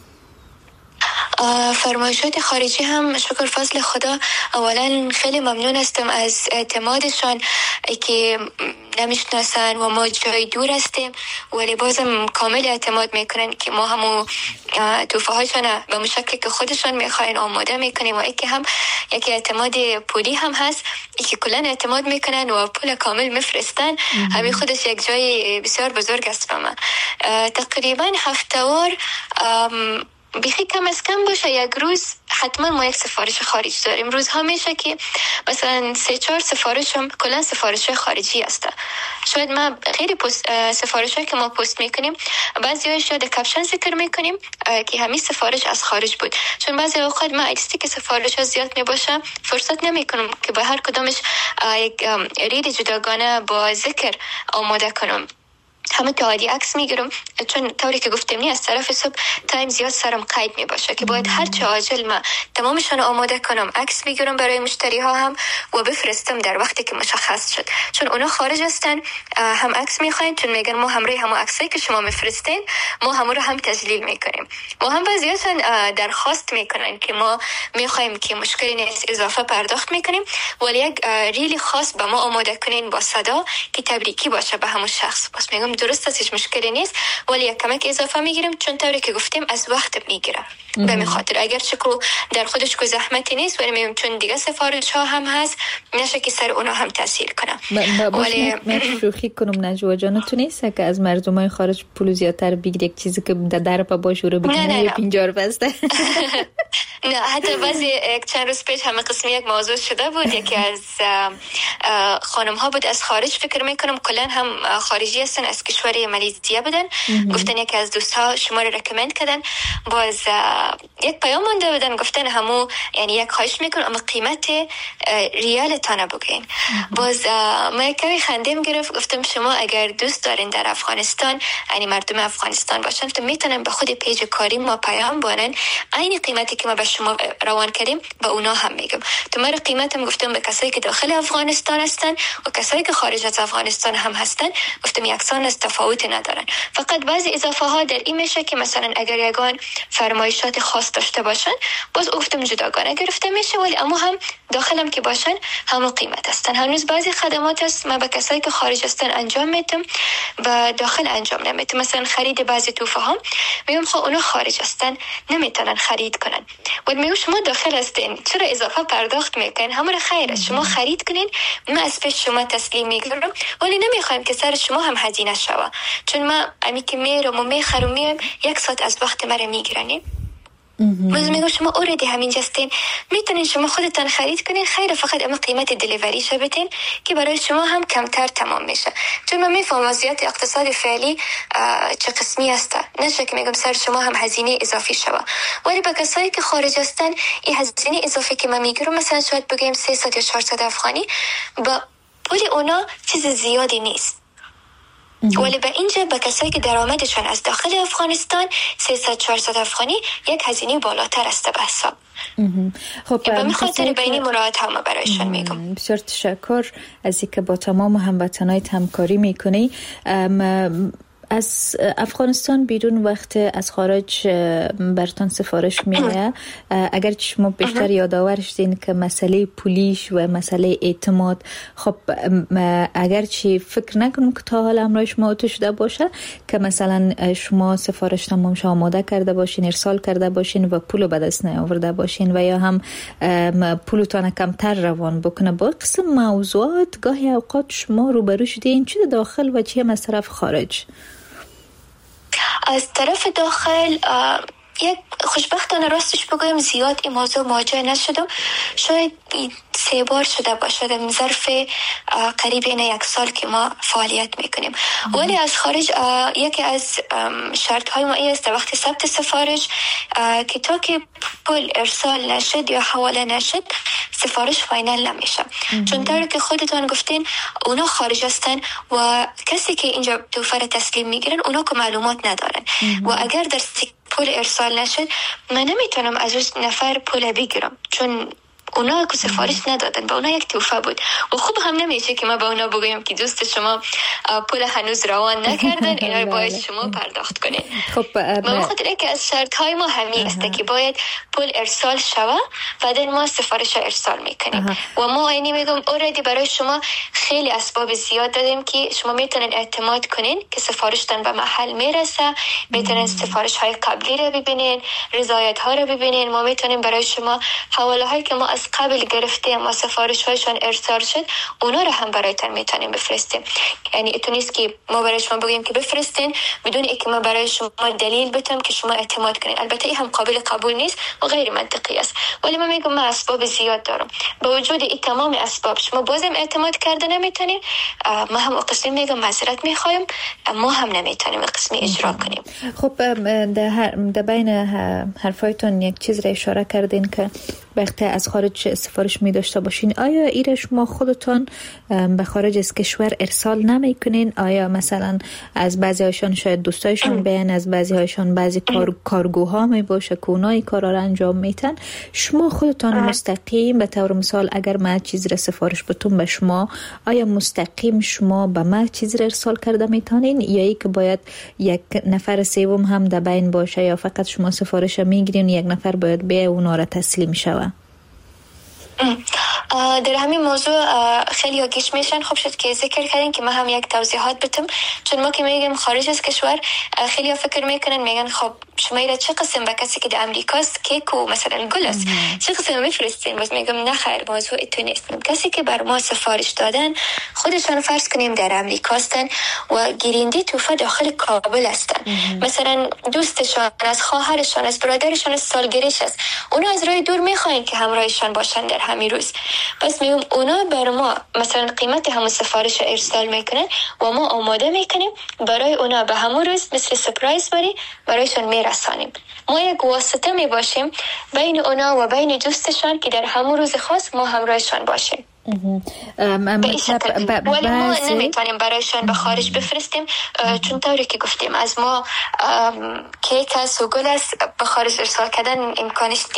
فرمایشات خارجی هم شکر فضل خدا اولا خیلی ممنون هستم از اعتمادشان که نمیشناسن و ما جای دور هستیم ولی بازم کامل اعتماد میکنن که ما همو توفه هاشون به مشکل که خودشان میخواین آماده میکنیم و یکی هم یکی اعتماد پولی هم هست که کلن اعتماد میکنن و پول کامل میفرستن. همین خودش یک جای بسیار بزرگ است به من. تقریبا هفته‌وار بیخی کم از کم باشه یک روز حتما ما یک سفارش خارج داریم. روزها میشه که مثلا 3-4 سفارشم کلا سفارش خارجی هسته. شاید ما خیلی سفارشی که ما پست میکنیم بعضی‌هاش در کپشن ذکر میکنیم که همین سفارش از خارج بود، چون بعضی اوقات ما ایستی که سفارش زیاد میباشه فرصت نمیکنم که به هر کدامش یک ریل جداگانه با ذکر آماده کنم. همه تعادی عکس میگیرم چون طوری که گفتم از طرف صبح تایم زیاد سرم قید می باشه که باید هر چه عاجل ما تمامشون آماده کنم، عکس بگیرم برای مشتری ها هم و بفرستم در وقتی که مشخص شد، چون اونا خارج هستن هم عکس میخواین، چون میگن ما همراه هم عکسایی که شما میفرستین ما هم رو هم تسجیل میکنیم. ما هم بعضیاشون درخواست میکنن که ما میخوایم که مشکلی نیست اضافه پرداخت میکنیم ولی یک ریلی خاص به ما آماده کنین با صدا که تبریکی باشه به همون شخص. پس میگم درست است، هیچ مشکلی نیست ولی یک کمک اضافه میگیریم چون طوری که گفتیم از وقت میگیره. به می خاطر اگر چکو در خودش کو زحمتی نیست ولی میگم چون دیگه سفارش ها هم هست نشه که سر اونا هم تاثیر کنه. ولی من شوخی کنم نجوا جان تو نیست که از مردمای خارج پول زیادتر بگیری، یک چیزی که در پا باشه رو بگیری 50 بسته. نه حتی بعضی یک چند روز پیش همه قسمی یک موضوع شده بود، یکی از خانم ها بود از خارج فکر میکنم کلن هم خارجی هستن از کشور مالزی بودن، گفتن یکی از دوستها شما رو رکمند کردن، باز یک پیام مونده بودن گفتن همو یعنی یک خواهش میکنم اما قیمت ریال تانه بگین. باز ما یک کمی خندیم گرفت، گفتم شما اگر دوست دارین در افغانستان یعنی مردم افغانستان باشن تو میتونن به خود پیج کاری ما پیام بانن، این قیمتی که ما به شما روان کردیم به اونا هم میگم. تو من قیمتم گفتم به کسایی که داخل افغانستان هستن و کسایی که خارج از افغانستان هم هستن گفتم یکسان است، تفاوت ندارن. فقط بعضی اضافه ها در این میشه که مثلا اگر یگان فرمایشات خاص داشته باشن باز گفتم جداگانه گرفته میشه، ولی اما هم داخلم که باشن همون قیمت هستن. هنوز بعضی خدمات هست من به کسایی که خارج هستن انجام میدم و داخل انجام نمیدم. مثلا خرید بعضی توفه ها میگم خب اونا خارج هستن نمیتونن خرید کنن، ولی میگم شما داخل هستین چرا اضافه پرداخت میکنین؟ همون خیره، شما خرید کنین، من از پیش شما تسلیم میگیرم، ولی نمیخوایم که سر شما هم هزینه شوه، چون من امی که میرم و میخرم میام 1 ساعت از وقت مرا میگیرنین. باز میگم شما اوردی همینجا هستین، میتونین شما خودتان خرید کنین، خیره، فقط اما قیمت دلیوری شو بدین که برای شما هم کمتر تمام میشه. چون من میفهم وضعیت اقتصادی فعلی چه قسمی هسته، نشه که میگم سر شما هم هزینه اضافی شوه، ولی با کسایی که خارج هستن این هزینه اضافی که من میگیرم مثلا شاید بگیم 300 یا 400 افغانی، با ولی اونا چیز زیادی نیست. ولی به اینجا به کسایی که درآمدشون از داخل افغانستان 300-400 افغانی یک هزینه بالاتر است به حساب. خب به این خاطر بینی مراعات هم برایشان میگم. بسیار تشکر از اینکه با تمام هموطنای همکاری میکنی. از افغانستان بیرون وقت از خارج برتان سفارش میاد، اگر شما بیشتر یادآور شدین که مسئله پولیش و مسئله اعتماد، خب اگر چی فکر نکنم که تا حالا همراه شما تو شده باشه که مثلا شما سفارش تمام شما آماده کرده باشین، ارسال کرده باشین و پولو به دست نیاورده باشین و یا هم پولتان کمتر روان بکنه. با قسم موضوعات گاهی اوقات شما روبرو شدین چه داخل و چه از طرف خارج؟ از طرف داخل یک خوشبختانه راستش بگویم زیاد این موضوع مواجه نشدم، شاید 3 بار شده باشه در ظرف قریب 1 سال که ما فعالیت میکنیم. ولی از خارج یکی از شرط های ما این است وقتی ثبت سفارش که تا که پول ارسال نشد یا حواله نشد سفارش فاینال نمیشه، چون طوری که خودتون گفتین اونا خارج هستن و کسی که اینجا توفه را تسلیم میگیرن اونا که معلومات ندارن و اگر در پول ارسال نشد من نمیتونم از اون نفر پول بگیرم، چون اونا که سفارش ندادن، با اونا یک توفه بود و خوب هم نمیشه که ما با اونا بگویم که دوست شما پول هنوز روان نکردن، اینا رو باید شما پرداخت کنین. خب من خاطر که از شرط های ما همین است که باید پول ارسال شوه بعد ما سفارش ارسال میکنیم و ما اینی میگم اوردی برای شما خیلی اسباب زیاد دادیم که شما میتونین اعتماد کنین که سفارشتان به محل میرسه، میتونین سفارش های قبلی رو ببینین، رضایت ها رو ببینین. ما میتونیم برای شما حواله هایی که ما از قبل گرفتیم و سفارش هایشان ارسال شد اونا رو هم برایتان میتونیم بفرستیم. یعنی اتو نیست که ما برای شما بگیم که بفرستین بدون اینکه ما برای شما دلیل بدم که شما اعتماد کنین. البته این هم قابل قبول نیست و غیر منطقی است، ولی من میگم من اسباب زیاد دارم. با وجود این تمام اسباب شما بازم اعتماد کرده نمیتونین، ما هم قسمی میگم معذرت میخوایم، ما هم نمیتونیم قسمی اجرا کنیم. خب در بین حرفایتون یک چیز را اشاره کردین که وقتی از خارج سفارش می داشته باشین، آیا ایره شما خودتان به خارج از کشور ارسال نمی کنین؟ آیا مثلا از بعضی هایشان شاید دوستایشان بیان، از بعضی هایشان بعضی کارگوها می باشه که اونایی کارا را انجام میتن، شما خودتان مستقیم به طور مثال اگر ما چیز را سفارش بتون به شما، آیا مستقیم شما به ما چیز را ارسال کرده میتونین یا ای که باید یک نفر سوم هم در بین باشه یا فقط شما سفارش میگیرین یک نفر باید به اونا را تسلیم شوه؟ در همین موضوع خیلی ها گیش میشن. خوب شد که ذکر کردین که ما هم یک توضیحات بتم، چون ما که میگیم خارج از کشور خیلی ها فکر میکنن میگن خب شما ایره چه قسم به کسی که در امریکاست کیک و مثلا گل است چه قسم میفرستین؟ باز میگم نه خیر، موضوع اتو نیست. کسی که بر ما سفارش دادن خودشان فرض کنیم در امریکاستن و گیرنده توفه داخل کابل هستن، مثلا دوستشان، از خواهرشان، از برادرشان از سالگریش است، اونا از راه دور میخواین که همراهشان باشن در همین روز. پس میگم اونا بر ما مثلا قیمت همون سفارش ارسال میکنن و ما آماده میکنیم برای اونا به همون روز مثل سپرایز برایشان میرسانیم. ما یک واسطه میباشیم بین اونا و بین دوستشان که در همون روز خاص ما همراهشان باشیم. ولی ما نمیتونیم برایشان به خارج بفرستیم، چون طوری که گفتیم از ما کیک است و گل است به خارج ارسال کردن امکانش نیست.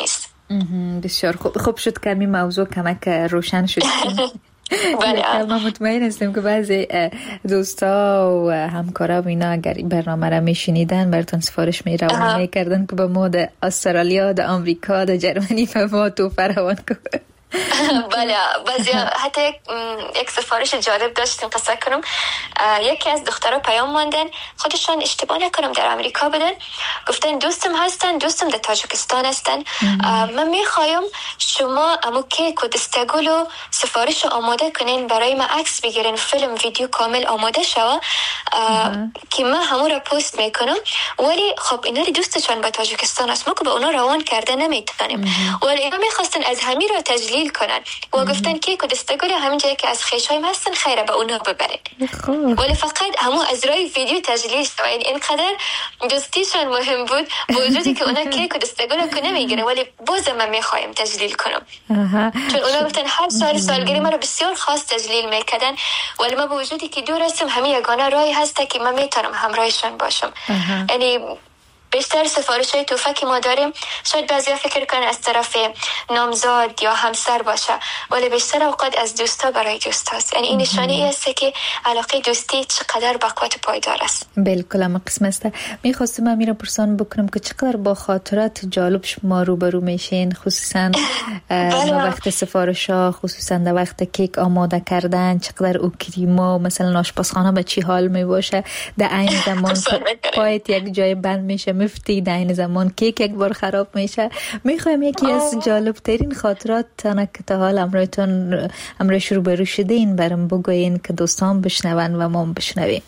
بسیار خوب شد که می موضوع کمک روشن شد. بله. ما مطمئن هستیم که بعضی دوستا و همکارا و اینا اگر این برنامه را میشنیدن براتون سفارش روان میکردن که به ما در استرالیا، در آمریکا، در جرمنی به ما توفه روان کنن. بله، بعضی حتی یک سفارش جالب داشتیم قصه کنم. یکی از دخترها پیام ماندن، خودشون اشتباه نکنم در امریکا بدن، گفتن دوستم هستن، دوستم در تاجیکستان هستن، من میخوایم شما امو کیک و دستگلو سفارش آماده کنین برای ما عکس بگیرین، فیلم ویدیو کامل آماده شوه که من همون را پست میکنم. ولی خب اینا دوستشون به تاجیکستان است، ما که به اونا روان کرده نمیتونیم، ولی اینا میخواستن از همین را تجلیل کنن و گفتن کیک و دستگل همین جایی که از خیشایم هستن خیره به اونا ببرین. ولی فقط همون از رای ویدیو تجلیل شد. این اینقدر دوستیشون مهم بود با وجودی که اونا کیک و دستگل رو نمیگیرن، ولی بازم من میخوایم تجلیل کنم. چون اونا گفتن هر سالگیری من رو بسیار خاص تجلیل میکردن، ولی ما با وجودی که دور هستم همین یگانه رای هسته که من میتونم همراهشون باشم. یعنی بیشتر سفارش های توفه که ما داریم شاید بعضی فکر کنن از طرف نامزاد یا همسر باشه، ولی بیشتر اوقات از دوستا برای دوست هست. یعنی این نشانه است که علاقه دوستی چقدر با قوت پایدار است. بالکل هم قسم است. میخواستم امیر پرسان بکنم که چقدر با خاطرات جالب شما روبرو میشین، خصوصا در وقت سفارش ها، خصوصا در وقت کیک آماده کردن، چقدر او کریما مثلا آشپزخانه به چی حال می باشه، در این زمان پایت یک جای بند میشه مفتی، در این زمان کیک یک بار خراب میشه. میخوایم یکی از جالب ترین خاطرات که تا حال امروز روبرو شده این برام بگوین که دوستان بشنون و ما بشنویم.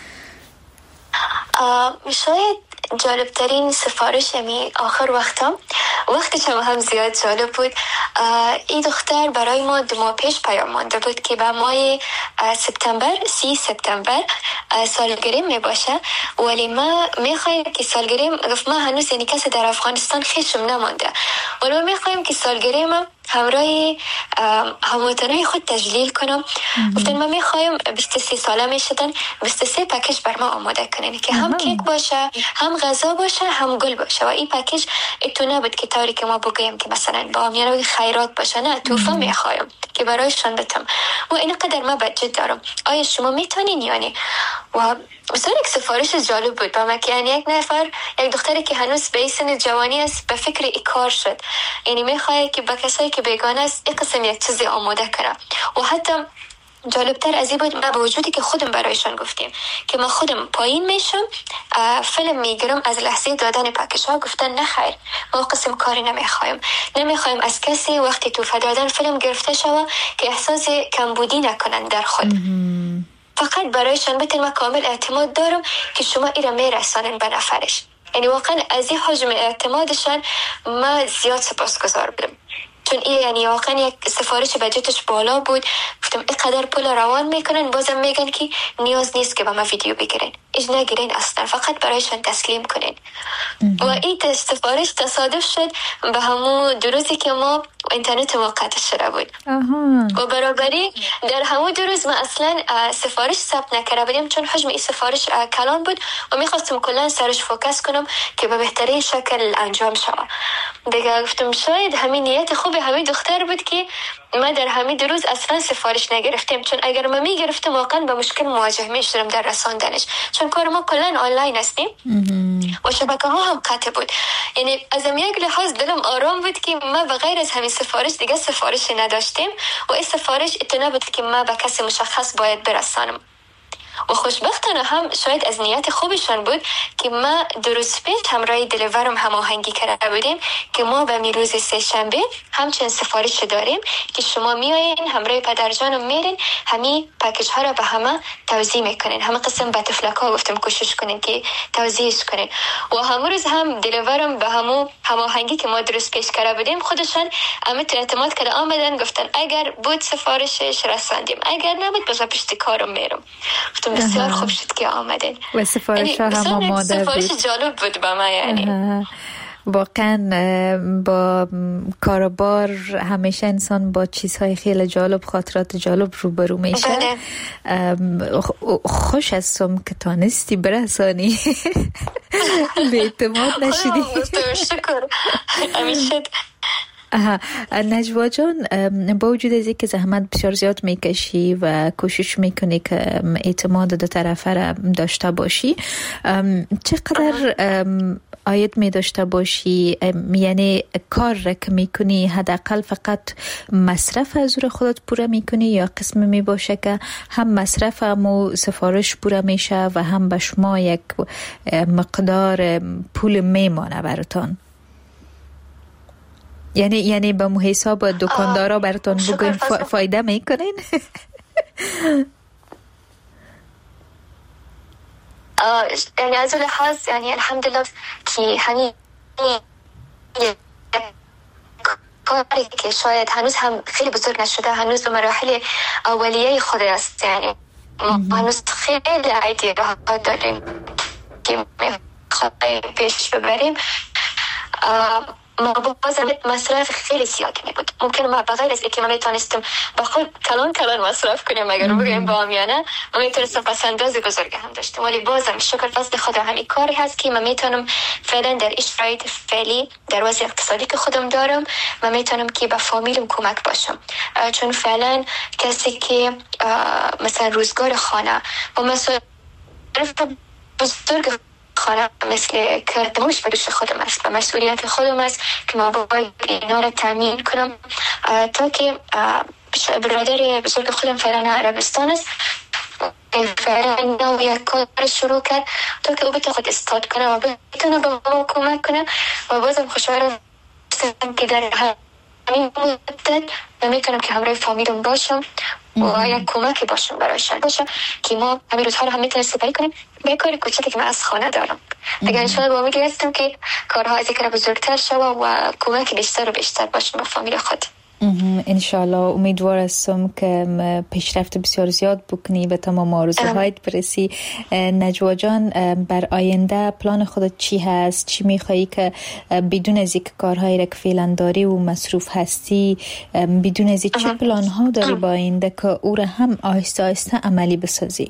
شاید جالب ترین سفارش امی آخر وقتی شما هم زیاد جالب بود. این دختر برای ما 2 ماه پیش پیام مانده بود که به ماه سپتامبر 30 سپتامبر سالگریم می باشه، ولی ما میخوایم که سالگریم، گفت ما هنوز یعنی کسی در افغانستان خیشم نمانده، ولی ما میخوایم که سالگریم همراه هموطنای خود تجلیل کنم. گفتن ما میخوایم 23 ساله میشدن 23 پکیج بر ما آماده کنین که هم کیک باشه، هم غذا باشه، هم گل باشه. و این پکیج اتو نبود که طوری که ما بگویم که مثلا با میانه خیرات باشه، نه، توفه میخوایم که برایشان بتم. و اینقدر ما بجد دارم، آیا شما میتونین؟ یعنی و مثلا یک سفارش جالب بود با ما که یعنی یک نفر، یک دختری که هنوز به سن جوانی است به فکر ای کار شد، یعنی میخواد که با کسایی که بیگانه است این قسم یک چیزی آماده کنه. و حتی جالبتر از این بود ما با وجودی که خودم برایشان گفتیم که ما خودم پایین میشم فیلم میگیرم از لحظه دادن پکیج ها، گفتن نه خیر، ما قسم کاری نمیخوایم از کسی وقتی توفه دادن فیلم گرفته شوه که احساس کمبودی نکنن در خود. فقط برایشان بتین ما کامل اعتماد دارم که شما ایره میرسانن به نفرش. یعنی واقعا از این حجم اعتمادشان ما زیاد سپاسگزار بودم، چون این یعنی واقعا یک سفارش بجتش بالا بود. گفتم اینقدر پول روان میکنن بازم میگن که نیاز نیست که با ما ویدیو بگیرین، ایش نگیرین اصلا، فقط برایشان تسلیم کنین. و این سفارش تصادف شد به همون 2 روزی که ما اینترنت موقت شده بود. و برابری در همون 2 روز ما اصلا سفارش ثبت نکرده بودیم، چون حجم این سفارش کلان بود و میخواستم کلا سرش فوکس کنم که به بهترین شکل انجام شود. دیگه گفتم شاید همین نیت خوب همین دختر بود که ما در همین 2 روز اصلا سفارش نگرفتیم، چون اگر ما میگرفتم واقعا با مشکل مواجه میشدم در رساندنش، چون کار ما کلا آنلاین هستیم و شبکه ها هم قطع بود. یعنی از یک لحاظ دلم آرام بود که ما بغیر از همین سفارش دیگه سفارشی نداشتیم و این سفارش اتنا بود که ما به کسی مشخص باید برسانم. و خوشبختانه هم شاید از نیت خوبشان بود که ما 2 روز پیش همراه دلیورم هماهنگی کرده بودیم که ما به روز 3 شنبه همچنین سفارش داریم که شما میایین همراه پدرجانم میرین همین پکیج ها را به همه توزیع میکنین، همه قسم به تفلک ها گفتم کوشش کنین که توزیعش کنین. و همون روز هم دلیورم به همون هماهنگی که ما 2 روز پیش کرده بودیم خودشان امت اعتماد کرده آمدن، گفتن اگر بود سفارشش رساندیم، اگر نبود بذار پشت کارم میرم. بسیار خوب شد که آمدین و سفارش ها هم آماده بود. سفارش جالب بود با ما. یعنی واقعا با کاروبار همیشه انسان با چیزهای خیلی جالب، خاطرات جالب روبرو میشه. خوش هستم که تانستی برسانی. به اعتماد نشدی. شکر همیشه. نجوا جان، با وجود از اینکه زحمت بسیار زیاد میکشی و کوشش میکنی که اعتماد دو طرفه را داشته باشی، چقدر عاید می داشته باشی؟ یعنی کار را که میکنی حداقل فقط مصرف از روی خودت پوره میکنی یا قسم می باشه که هم مصرف هم سفارش پوره میشه و هم به شما یک مقدار پول میمانه براتان؟ یعنی به حساب دکاندارا براتون بگویم فایده میکنین؟ یعنی از اون لحاظ یعنی الحمدلله که همین کاری که شاید هنوز هم خیلی بزرگ نشده، هنوز به مراحل اولیه خود است، یعنی ما هنوز خیلی ایده ها داریم که میخوایم پیش ببریم. ما بازم مصرف خیلی زیادی می بود. ممکن ما بغیر از اینکه ما میتونستیم با خود کلان مصرف کنیم، اگر بگیم با آمیانه ما میتونستیم پس اندازی بزرگ هم داشتیم، ولی بازم شکر فضل خدا همین کاری هست که ما میتونم فعلا در شرایط فعلی در وضع اقتصادی که خودم دارم ما میتونم که به فامیلم کمک باشم، چون فعلا کسی که مثلا روزگار خانه و مصرف بزرگ خانه مثل کردمش به دوش خودم است و مسئولیت خودم است که ما باید اینا را تامین کنم تا که برادر بزرگ خودم فعلا عربستان است، فعلا یک کار شروع کرد تا که او بتونه خود استاد کنه و بتونه به ما کمک کنه و بازم خوشحالم که در همین مدت میتونم که همراه فامیلم باشم و یک کمکی باشم برایشان باشم که ما همین روزها رو هم میتونیم سپری کنیم به کاری کوچکی که من از خانه دارم. اگر انشاءالله با امیدی هستم که کارها از یک بزرگتر شود و کمک بیشتر و بیشتر باشم به فامیل خود. انشالله امیدوار هستم که پیشرفت بسیار زیاد بکنی به تمام آرزوهایت برسی. نجوا جان، بر آینده پلان خودت چی هست؟ چی میخوایی که بدون از یک کارهایی را که فعلا داری و مصروف هستی، بدون از چه پلان ها داری با آینده که او را هم آهسته آهسته عملی بسازی؟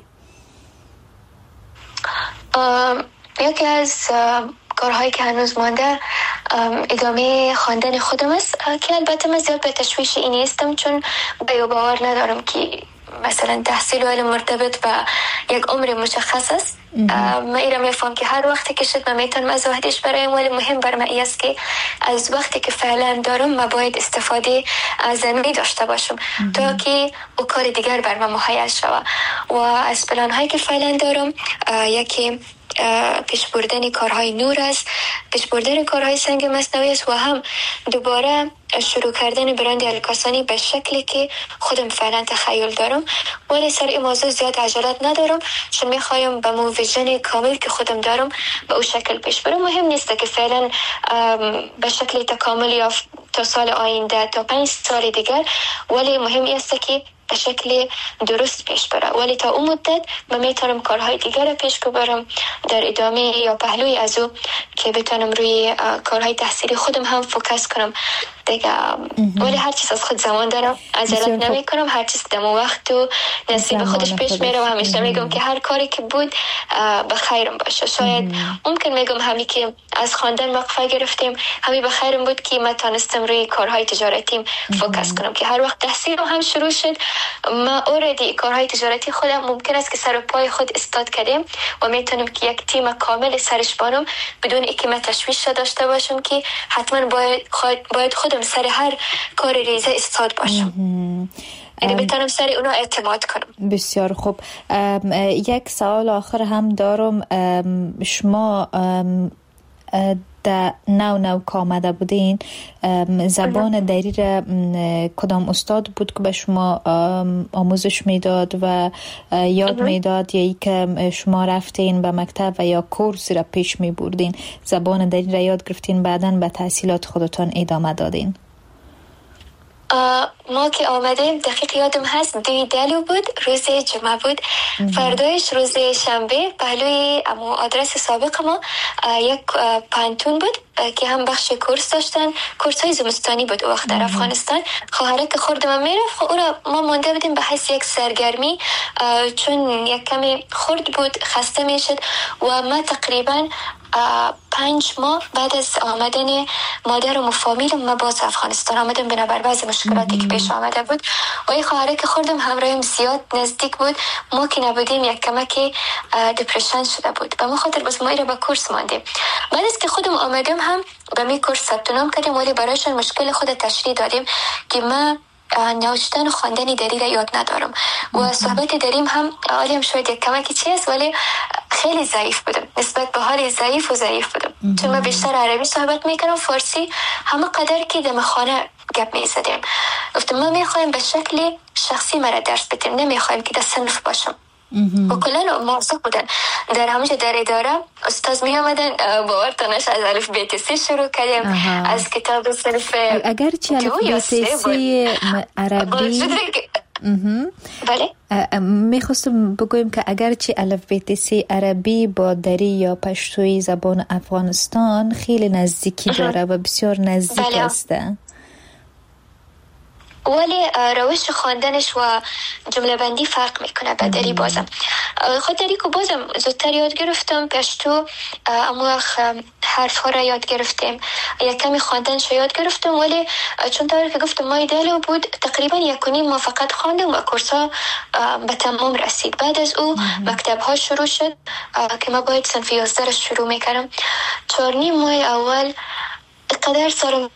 یکی از کارهایی که هنوز مانده ادامه خواندن خودم است که البته من زیاد به تشویش این نیستم، چون باور ندارم که مثلا تحصیل و علم مرتبط با یک عمر مشخص است. من ایرا میفهم که هر وقتی که شد من میتونم از وحدش برایم، ولی مهم بر من است که از وقتی که فعلا دارم من باید استفاده زمینی داشته باشم تا که او کار دیگر بر من مهیا شود. و از پلان هایی که فعلا دارم یکی پیش بردن کارهای نور است، پیش بردن کارهای سنگ مصنوعی است و هم دوباره شروع کردن برند الکاسانی به شکلی که خودم فعلا تخیل دارم، ولی سر این موضوع زیاد عجلت ندارم، چون میخوایم به مو ویژن کامل که خودم دارم به او شکل پیش برم. مهم نیست که فعلا به شکل تکامل یا تا سال آینده تا 5 سال دیگر، ولی مهم است که به شکل درست پیش بره، ولی تا اون مدت من میتونم کارهای دیگر رو پیش ببرم در ادامه یا پهلوی از او که بتونم روی کارهای تحصیلی خودم هم فوکس کنم دیگه. ولی هر چیز از خود زمان دارم، عجلت نمی کنم، هر چیز دم وقت و نصیب خودش پیش میره و همیشه میگم که هر کاری که بود به خیرم باشه. شاید ممکن میگم همی که از خواندن وقفه گرفتیم همی به خیرم بود که من تانستم روی کارهای تجارتیم فوکس کنم که هر وقت تحصیل هم شروع شد ما اوردی کارهای تجارتی خودم ممکن است که سر و پای خود استاد کردیم و میتونم که یک تیم کامل سرش بانم بدون اینکه من تشویش داشته باشم که حتما باید خودم سر هر کار ریزه استاد باشم، یعنی بتونم سر اونا اعتماد کنم. بسیار خوب. یک سوال آخر هم دارم. شما در نو که آمده بودین زبان دری را کدام استاد بود که به شما آموزش میداد و یاد میداد، یا ای که شما رفتین به مکتب و یا کورس را پیش می بردین زبان دری را یاد گرفتین بعداً به تحصیلات خودتان ادامه دادین؟ ما که آمدیم دقیق یادم هست 2 دلو بود، روز جمعه بود، فردایش روز شنبه پهلوی آدرس سابق ما یک پانتون بود که هم بخش کورس داشتن، کورس های زمستانی بود وقت در افغانستان. خواهره که خورد من میرفت او را ما مانده بودیم به حیث یک سرگرمی، چون یک کمی خورد بود خسته میشد و ما تقریبا 5 ماه بعد از آمدن مادر و فامیلم من باز افغانستان آمدم بنابر بعض مشکلاتی که پیش آمده بود و این خواهره که خوردم همراهیم زیاد نزدیک بود. ما که نبودیم یک کمکی دپرشن شده بود به ما خاطر بس ما ایره به کورس ماندیم. بعد از که خودم آمدم هم به می کورس ثبت نام کردیم ولی برایشان مشکل خود تشریح دادیم که من نوشتن و خواندن دری را یاد ندارم و صحبت دریم هم عالیم شاید یک کمکی چیست ولی خیلی ضعیف بودم نسبت به حال ضعیف بودم چون من بیشتر عربی صحبت میکنم فارسی همه قدر که دم خانه گپ میزدیم. گفتم ما میخوایم به شکل شخصی مرا درس بدیم نمیخوایم که در صنف باشم و کلن موضوع بودن در همونجا در اداره استاد می آمدن باورتانش از الف بیت سی شروع کردیم از کتاب صنف اگرچه الف بیت سی عربی بله میخواستم بگویم که اگرچه الف بیت سی عربی با دری یا پشتوی زبان افغانستان خیلی نزدیکی داره و بسیار نزدیک است ولی روش خواندنش و جمله بندی فرق میکنه به دری بازم خود دری که بازم زودتر یاد گرفتم پشتو اما حرف ها را یاد گرفتیم یک کمی خواندنش یاد گرفتم ولی چون طوری که گفتم ما ایدالو بود تقریبا 1.5 ماه فقط خواندم و کورس ها به تمام رسید. بعد از او مکتب ها شروع شد که ما باید صنف 11 شروع میکردم 4.5 ماه اول قدر سرم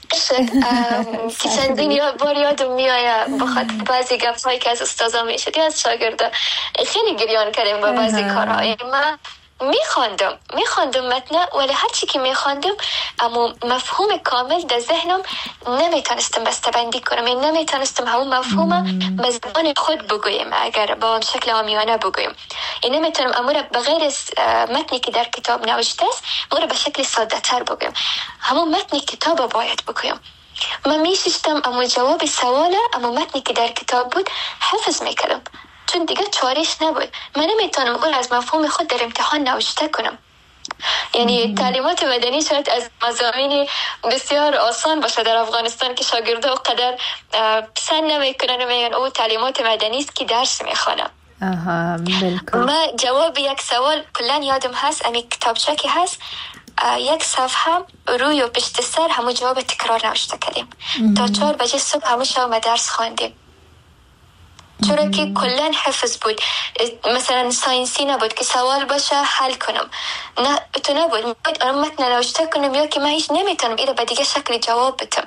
که چندین بار یادم میآید بخاطر بعضی گپ‌هایی که از استادا میشد یا از شاگردا خیلی گریان کردیم با بعضی کارهای من میخواندم متن ولی هر چی که میخواندم اما مفهوم کامل در ذهنم نمیتونستم بسته‌بندی کنم نمیتونستم همون مفهوم به زبان خود بگویم اگر با شکل عامیانه بگویم نمیتونم امور بغیر از متنی که در کتاب نوشته است امور به شکل ساده تر بگویم همون متنی کتاب باید بگویم. من میشستم اما جواب سواله اما متنی که در کتاب بود حفظ میکردم چون دیگه چارش نبود. من نمیتونم اون از مفهوم خود در امتحان نوشته کنم. یعنی تعلیمات مدنی شاید از مضامین بسیار آسان باشه در افغانستان که شاگردا قدر پسند نمیکنن و میگن او تعلیمات مدنی است که درس میخوانم. من جواب یک سوال کلا یادم هست امی کتابچه که هست یک صفحه روی و پشت سر همون جواب تکرار نوشته کردیم تا 4 بجه صبح همون شب درس خواندیم چرا که کلن حفظ بود. مثلا ساینسی نبود که سوال باشه حل کنم نه تو نبود متن نوشته کنم یا که من هیچ نمیتونم ایره به دیگه شکل جواب بدم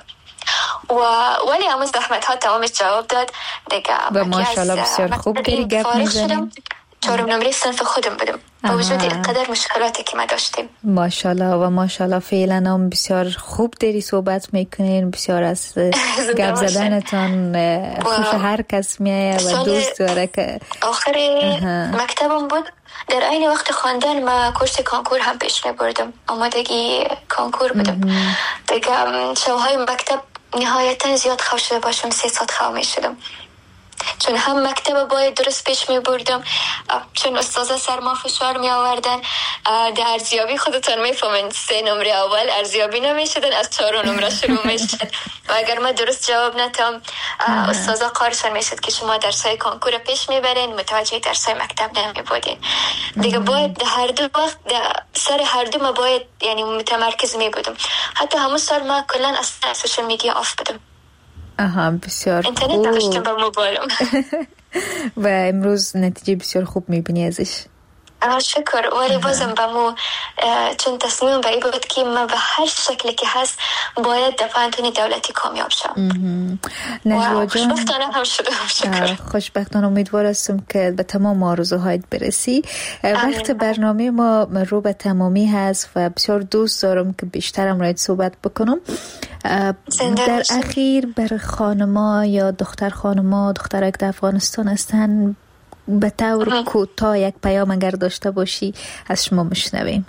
ولی همون زحمت ها تمامش جواب داد دیگه و ماشاءالله بسیار خوب داری گپ میزنیم 4 نمره صنف خودم بدم با وجود اینقدر مشکلاتی که ما داشتیم. ماشاءالله و ماشاءالله فعلا هم بسیار خوب داری صحبت میکنین بسیار از گپ زدنتان خوش هر کس میایه و دوست داره که آخر مکتبم بود در این وقت خواندن ما کورس کانکور هم پیش میبردم آمادگی کانکور بودم دیگه شبهای مکتب نهایتا زیاد خواب شده باشم 3 ساعت خواب میشدم چون هم مکتب باید درست پیش می بردم چون استاذا سر ما فشار می آوردن در ارزیابی خودتان می فهمند 3 نمره اول ارزیابی نمی شدن از 4 نمره شروع می شد و اگر ما درست جواب ندم استاذا قارشان می شد که شما درسای کانکور پیش می برین متوجه درسای مکتب نمی بودین دیگه باید هر دو وقت سر هر دو ما باید یعنی متمرکز می بودم حتی همون سال ما کلن اصلا سوشال میدیا آف بدم بسیار خوب اینترنت نداشتم با موبایلم و امروز نتیجه بسیار خوب میبینی ازش شکر ولی بازم با مو چون تصمیم به این بود که من به هر شکلی که هست باید در پانتون دولتی کامیاب شم نجوا جان خوشبختانه هم شدم شکر خوشبختانه امیدوار هستم که به تمام آرزوهایت برسی. وقت برنامه ما رو به تمامی هست و بسیار دوست دارم که بیشترم راید صحبت بکنم. در اخیر بر خانما یا دختر خانما دخترک در افغانستان هستن به طور کوتاه یک پیام اگر داشته باشی از شما میشنویم.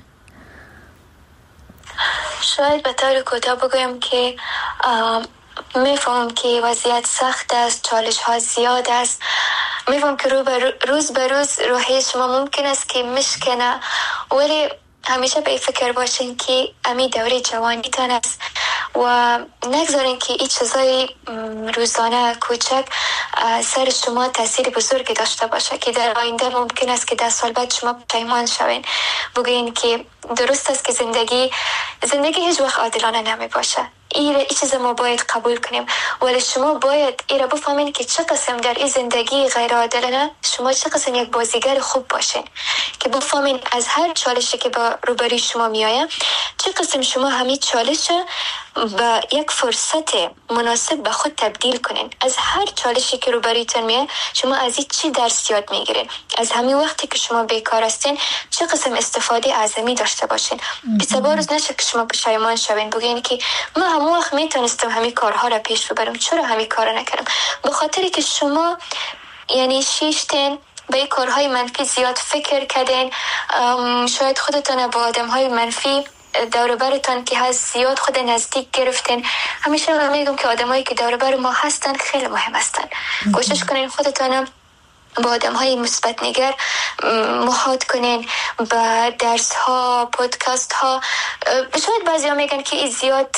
شاید به طور کوتاه بگویم که میفهمم که وضعیت سخت است چالش ها زیاد است میفهمم که روز به روز روحی شما ممکن است که مشکنه ولی همیشه به فکر باشین که امی دوره جوانیتان است و نگذارین که این چیزای روزانه کوچک سر شما تاثیر بزرگی داشته باشه که در آینده ممکن است که 10 سال بعد شما پشیمان شوین. بگوین که درست است که زندگی هیچ وقت عادلانه نمی باشه. این چیز ما باید قبول کنیم، ولی شما باید این را بفهمین که چه قسم در این زندگی غیر عادلانه شما چه قسم یک بازیگر خوب باشین، که بفهمین از هر چالشی که با روبروی شما میآید چه قسم شما همین چالش با یک فرصت مناسب به خود تبدیل کنین. از هر چالشی که روبرویتون میاد شما از این چی درس یاد میگیرین، از همین وقتی که شما بیکار هستین چه قسم استفاده اعظمی داشته باشین. سبا روز نشه که شما پشیمان شوین بگین که ما همون وقت میتونستم همین کارها را پیش ببرم، چرا همین کارا نکردم؟ به خاطری که شما یعنی شیشتین به این کارهای منفی زیاد فکر کردین، شاید خودتان با آدمهای منفی دور برتان که هست زیاد خود نزدیک گرفتین. همیشه من میگم که آدمایی که دور بر ما هستن خیلی مهم هستن. کوشش کنین خودتان با آدم‌های مثبت نگر محاط کنین، با درس ها، پادکست ها. شاید بعضی ها میگن که این زیاد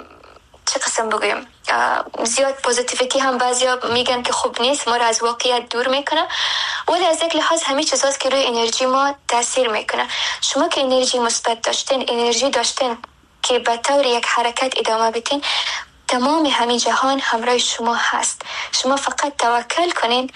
چه قسم بگویم زیاد پوزیتیویتی هم بعضی ها میگن که خوب نیست، ما را از واقعیت دور میکنه، ولی از یک لحاظ همه چیز هست که روی انرژی ما تاثیر میکنه. شما که انرژی مثبت داشتین، انرژی داشتین که به طور یک حرکت ادامه بدین، تمام همین جهان همراه شما هست. شما فقط توکل کنین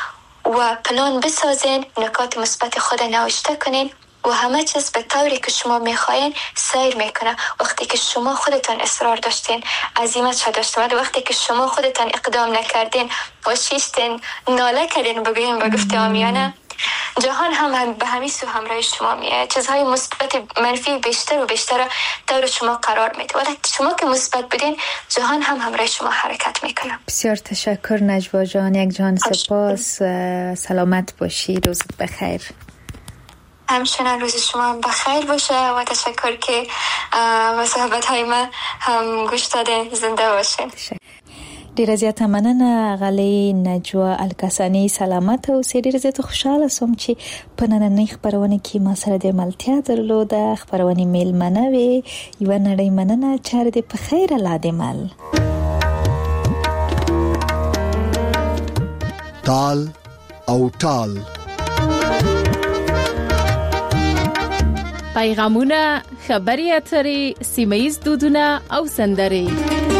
و پلان بسازین، نکات مثبت خود نوشته کنین و همه چیز به طوری که شما میخواین سیر میکنه. وقتی که شما خودتان اصرار داشتین، عزیمت شد داشتین، وقتی که شما خودتان اقدام نکردین و شیشتین ناله کردین بگوین با گفته آمیانه، جهان هم به همین سو همراه شما میاد. چیزهای مثبت منفی بیشتر و بیشتر دور شما قرار میده، ولی شما که مثبت بودین جهان هم همراه شما حرکت میکنه. بسیار تشکر نجوا جان، یک جان سپاس. سلامت باشی، روزت بخیر. همچنان روز شما هم بخیر باشه و تشکر که به صحبت های من هم گوش دادین. زنده باشین. ډیره زیاته مننه غلې نجوا الکسانی. سلامت او ډیره زیاته خوشاله سوم چې په نننۍ خبرونه کې ما سره د ملتیا درلوده. خبرونه میلمنه وي، یوه نړۍ مننه. چاره دې په خیر الله دې مل. تال او ټال، پیغامونه، خبري اترې، سیمه ییز دودونه او سندرې.